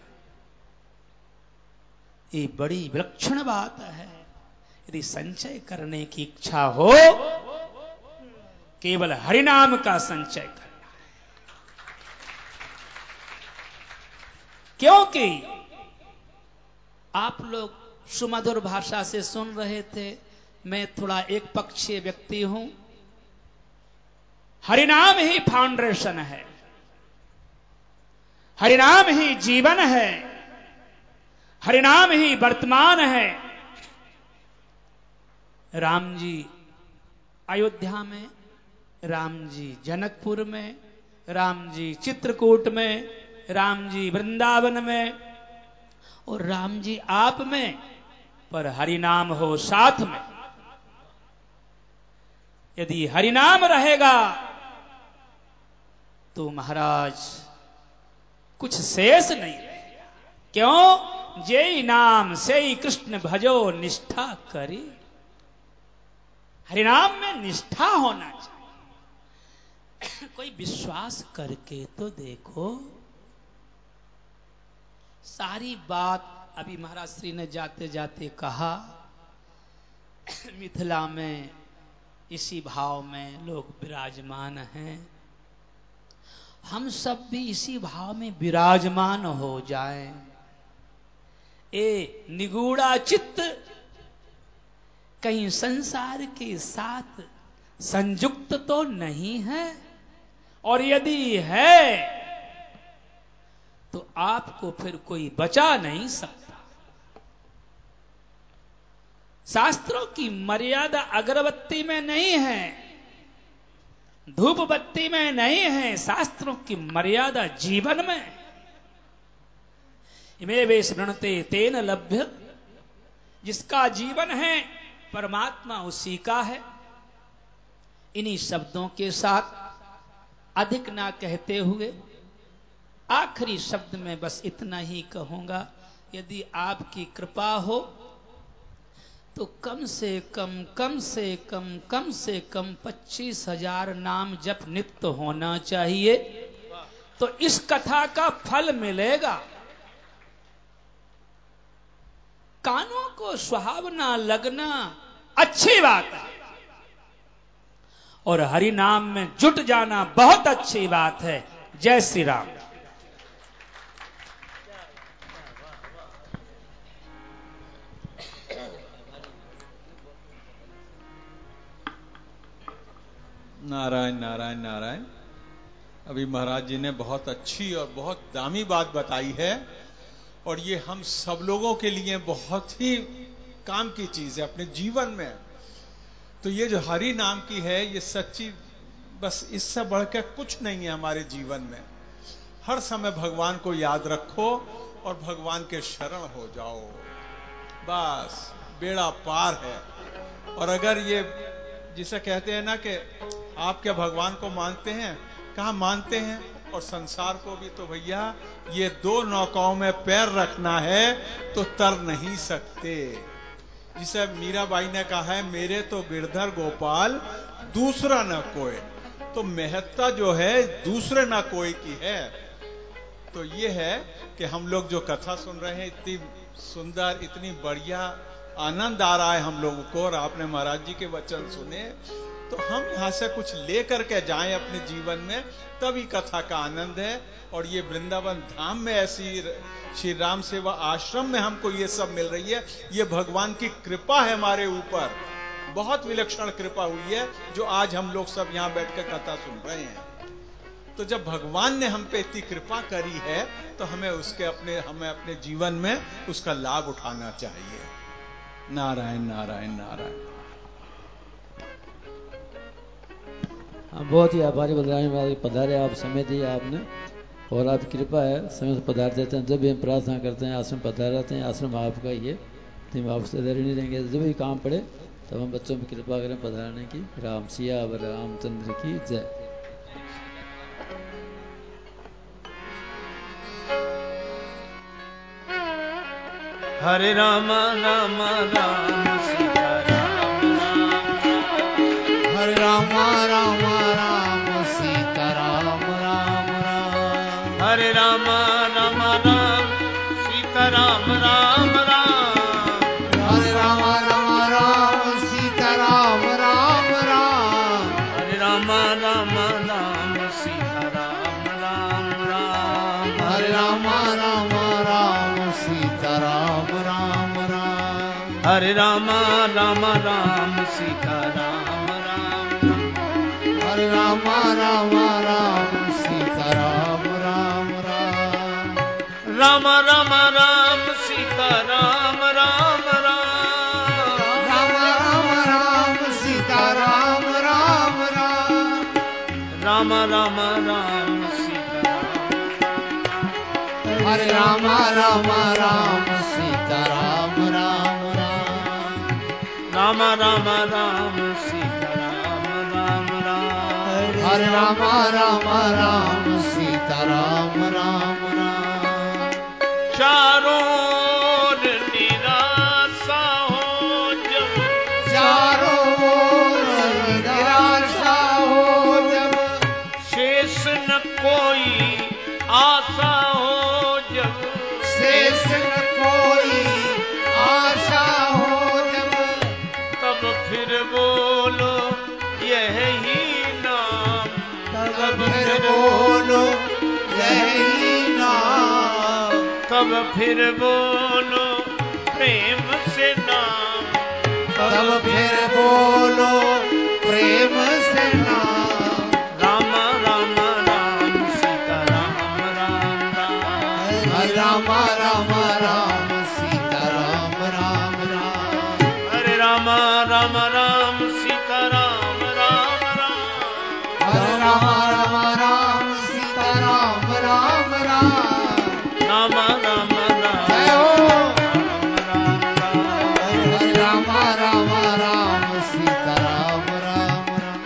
ये बड़ी विलक्षण बात है। यदि संचय करने की इच्छा हो, केवल हरिनाम का संचय करना है। क्योंकि आप लोग सुमधुर भाषा से सुन रहे थे, मैं थोड़ा एक पक्षीय व्यक्ति हूं। हरिनाम ही फाउंडेशन है, हरिनाम ही जीवन है, हरिनाम ही वर्तमान है। राम जी अयोध्या में, राम जी जनकपुर में, राम जी चित्रकूट में, राम जी वृंदावन में, और राम जी आप में, पर हरिनाम हो साथ में। यदि हरिनाम रहेगा तो महाराज कुछ शेष नहीं रहेगा। क्यों? जेई नाम से ही कृष्ण भजो निष्ठा करी। हरिनाम में निष्ठा होना चाहिए। कोई विश्वास करके तो देखो। सारी बात अभी महाराज श्री ने जाते जाते कहा मिथिला में इसी भाव में लोग विराजमान हैं। हम सब भी इसी भाव में विराजमान हो जाएं। ए निगूढ़ा चित्त कहीं संसार के साथ संयुक्त तो नहीं है, और यदि है तो आपको फिर कोई बचा नहीं सकता। शास्त्रों की मर्यादा अगरबत्ती में नहीं है, धूप बत्ती में नहीं है, शास्त्रों की मर्यादा जीवन में। इमे वे स्मृणते तेन लभ्य, जिसका जीवन है परमात्मा उसी का है। इन्हीं शब्दों के साथ अधिक ना कहते हुए आखिरी शब्द में बस इतना ही कहूंगा, यदि आपकी कृपा हो तो कम से कम कम से कम कम से कम पच्चीस हजार नाम जप नित्य होना चाहिए, तो इस कथा का फल मिलेगा। कानों को सुहावना लगना अच्छी बात है, और हरि नाम में जुट जाना बहुत अच्छी बात है। जय श्री राम। नारायण नारायण नारायण। अभी महाराज जी ने बहुत अच्छी और बहुत दामी बात बताई है, और ये हम सब लोगों के लिए बहुत ही काम की चीज है अपने जीवन में। तो ये जो हरि नाम की है, ये सच्ची बस इससे बढ़ के कुछ नहीं है हमारे जीवन में। हर समय भगवान को याद रखो और भगवान के शरण हो जाओ, बस बेड़ा पार है। और अगर ये जिसे कहते हैं ना कि आप क्या भगवान को मानते हैं, कहाँ मानते हैं, और संसार को भी, तो भैया ये दो नौकाओं में पैर रखना है तो तर नहीं सकते। जिसे मीराबाई ने कहा है, मेरे तो गिरधर गोपाल दूसरा न कोई। तो महत्ता जो है दूसरे न कोई की है। तो ये है कि हम लोग जो कथा सुन रहे हैं, इतनी सुंदर, इतनी बढ़िया, आनंद आ रहा है हम लोगों को। और आपने महाराज जी के वचन सुने, तो हम यहाँ से कुछ लेकर के जाएं अपने जीवन में, तभी कथा का आनंद है। और ये वृंदावन धाम में ऐसी श्री राम सेवा आश्रम में हमको ये सब मिल रही है, ये भगवान की कृपा है हमारे ऊपर। बहुत विलक्षण कृपा हुई है जो आज हम लोग सब यहाँ बैठ कर कथा सुन रहे हैं। तो जब भगवान ने हम पे इतनी कृपा करी है, तो हमें उसके अपने हमें अपने जीवन में उसका लाभ उठाना चाहिए। नारायण नारायण नारायण। हम बहुत ही आभारी बलराम पधारे, आप समय दिए आपने, और आप कृपा है समय से पधार देते हैं। जब भी हम प्रार्थना करते हैं आश्रम पधार रहते हैं, आश्रम आपका ही है, तो हम आपसे डर नहीं रहेंगे। जब भी काम पड़े तब हम बच्चों पर कृपा करें पधारने की। राम सिया रामचंद्र की जय। हरे राम राम राम सीता राम राम, हरे राम राम राम सीता राम राम राम, हरे राम राम राम सीता राम राम राम, हरे राम राम राम सीता राम राम राम, हरे राम राम राम सीता राम राम राम, हरे राम राम राम सीता राम राम राम, हरे राम राम राम सीता राम राम, हरे राम राम राम सीता राम राम राम, राम राम राम सीता राम राम राम, राम राम राम सीता राम राम राम, राम राम राम सीता राम, हरे राम राम राम सीता राम राम राम, राम राम राम सीता राम राम राम, हरे राम राम राम सीता राम राम राम, चारों ओर निराशा हो जब, चारों ओर निराशा हो जब, शेष न कोई आशा हो जब, शेष न कोई आशा हो जब, तब तब फिर बोलो प्रेम से नाम, तब फिर बोलो प्रेम से नाम। राम राम राम सीता राम राम राम, राम राम राम सीता राम राम राम। हरे राम राम राम सीता राम राम राम, हरे राम राम राम सीता राम राम राम। राम राम राम जय हो। राम राम राम। हरे राम राम राम सीता राम राम राम।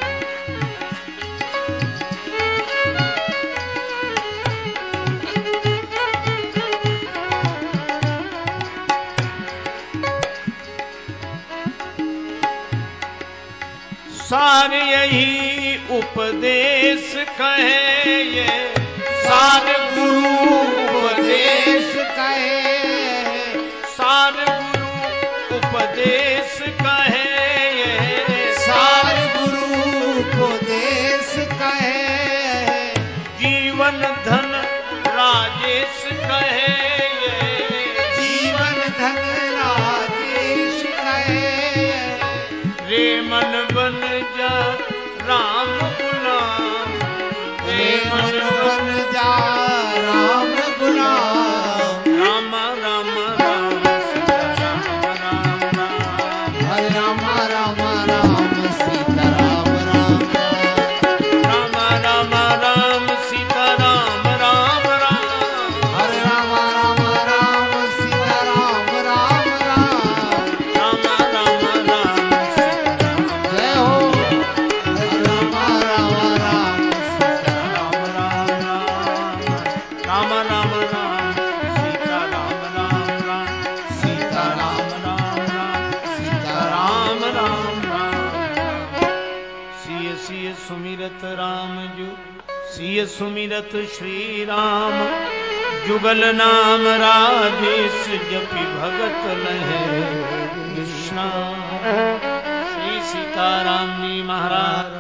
सार यही उपदेश कहे ये, सार गुरु उपदेश, उपदेश कहे, सार गुरु उपदेश कहे ये, सार गुरु उपदेश कहे। जीवन धन राजेश कहे ये, जीवन धन राजेश कहे। रे मन बन जा राम गुलाम, रे मन बन जा राम गुलाम। राम राम राम सीता राम राम राम, हरे राम राम राम सीता राम राम राम। राम राम राम सीता राम राम राम, हरे राम राम राम सीता राम राम राम। राम राम राम सीता जय हो। हरे राम राम राम सीता राम राम राम राम, राम राम राम सीता राम राम राम, सीता राम राम राम, सीता राम राम राम। सिय सिय सुमिरत राम जु, सिय सुमिरत श्री राम, जुगल नाम राजेश जपि भगत लहे विश्राम। श्री सीताराम जी महाराज।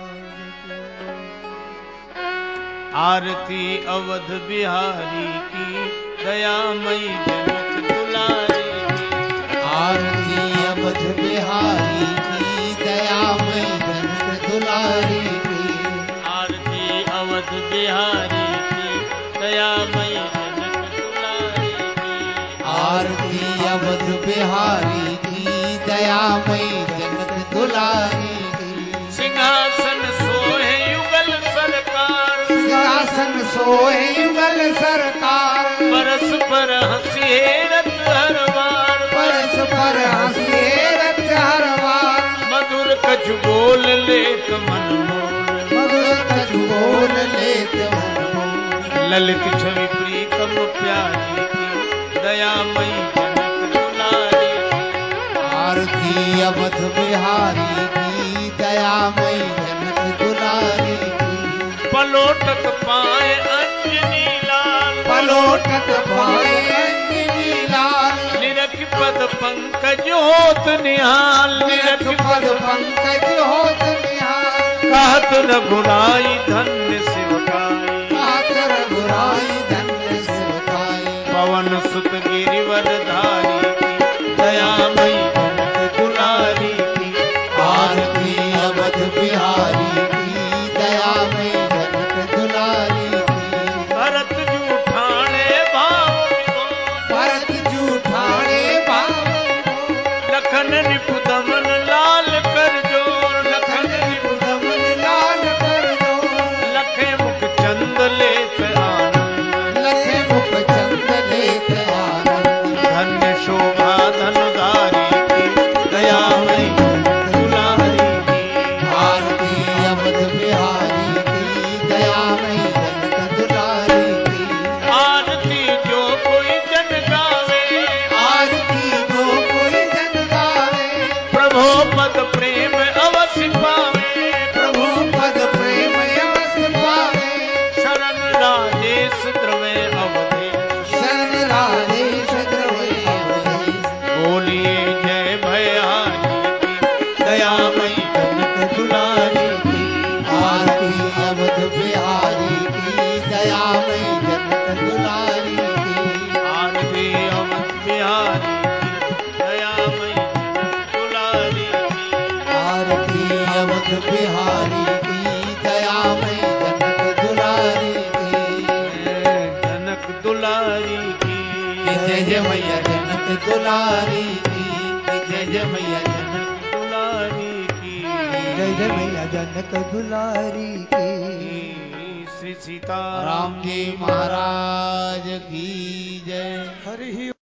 आरती अवध बिहारी की, दयामयी जनक दुलारी की, आरती अवध बिहारी की, दयामयी जनक दुलारी की। आरती अवध बिहारी की, दयामयी जनक दुलारी की, आरती अवध बिहारी की, दयामयी जनक दुलारी की। सिंहासन सोहे युगल सरकार, सिंहासन सोए युगल सरकार। परस पर हंसी रत हर बार, परस पर हंसिए रत हर बार। मधुर कछ बोल लेत मन मोल, मधुर कछु बोल लेत मन मोह। ललित छवि प्रीतम प्यारी की, दयामयी जनक दुलारी की, आरती अवध बिहारी की, दयामयी जनक दुलारी की। पलोटक पाए अंजनी लाल, पलोटक पाए अंजनी लाल। निरख पद पंकज होत निहाल, निरख पद पंकज होत निहाल। कहत रघुराई धन्य शिवकाई, कहत रघुराई धन्य शिवकाई। पवन सुत गिरिवर धारी की, दयामयी जनक दुलारी की, आरती अवध बिहारी की, दयामयी जनक दुलारी की। भरत जूठाणे भाव विभोर, भरत जूठाणे भाव लखन निपुदमन लाल कर जोर, लखन दमन लाल कर दो। लखे मुख चंद लेत आनंद, लखे मुख चंद लेत आनंद। धन्य शोभा धनुधारी की, दयामयी जनक दुलारी की, आरती अवध बिहारी की, दयामयी जनक दुलारी की। आरती जो कोई जन गावे, आरती जो कोई जन गावे। प्रभो पद प्रेम अवश्य पावे, प्रभु पद प्रेम यवस पावे। शरण राजेश द्रवे अवधेश, शरण राजेश द्रवै अवधेश। बोलिए जय भयहारी की, दयामयी जनक दुलारी की, आरती अवध बिहारी की, दयामयी जनक दुलारी की। आरती जनक बिहारी की दयामय जनक दुलारी की जनक दुलारी की जय जय मैया जनक दुलारी की जय जय मैया जनक दुलारी की जय जय मैया जनक दुलारी की। श्री सीता राम जी महाराज की जय। हरि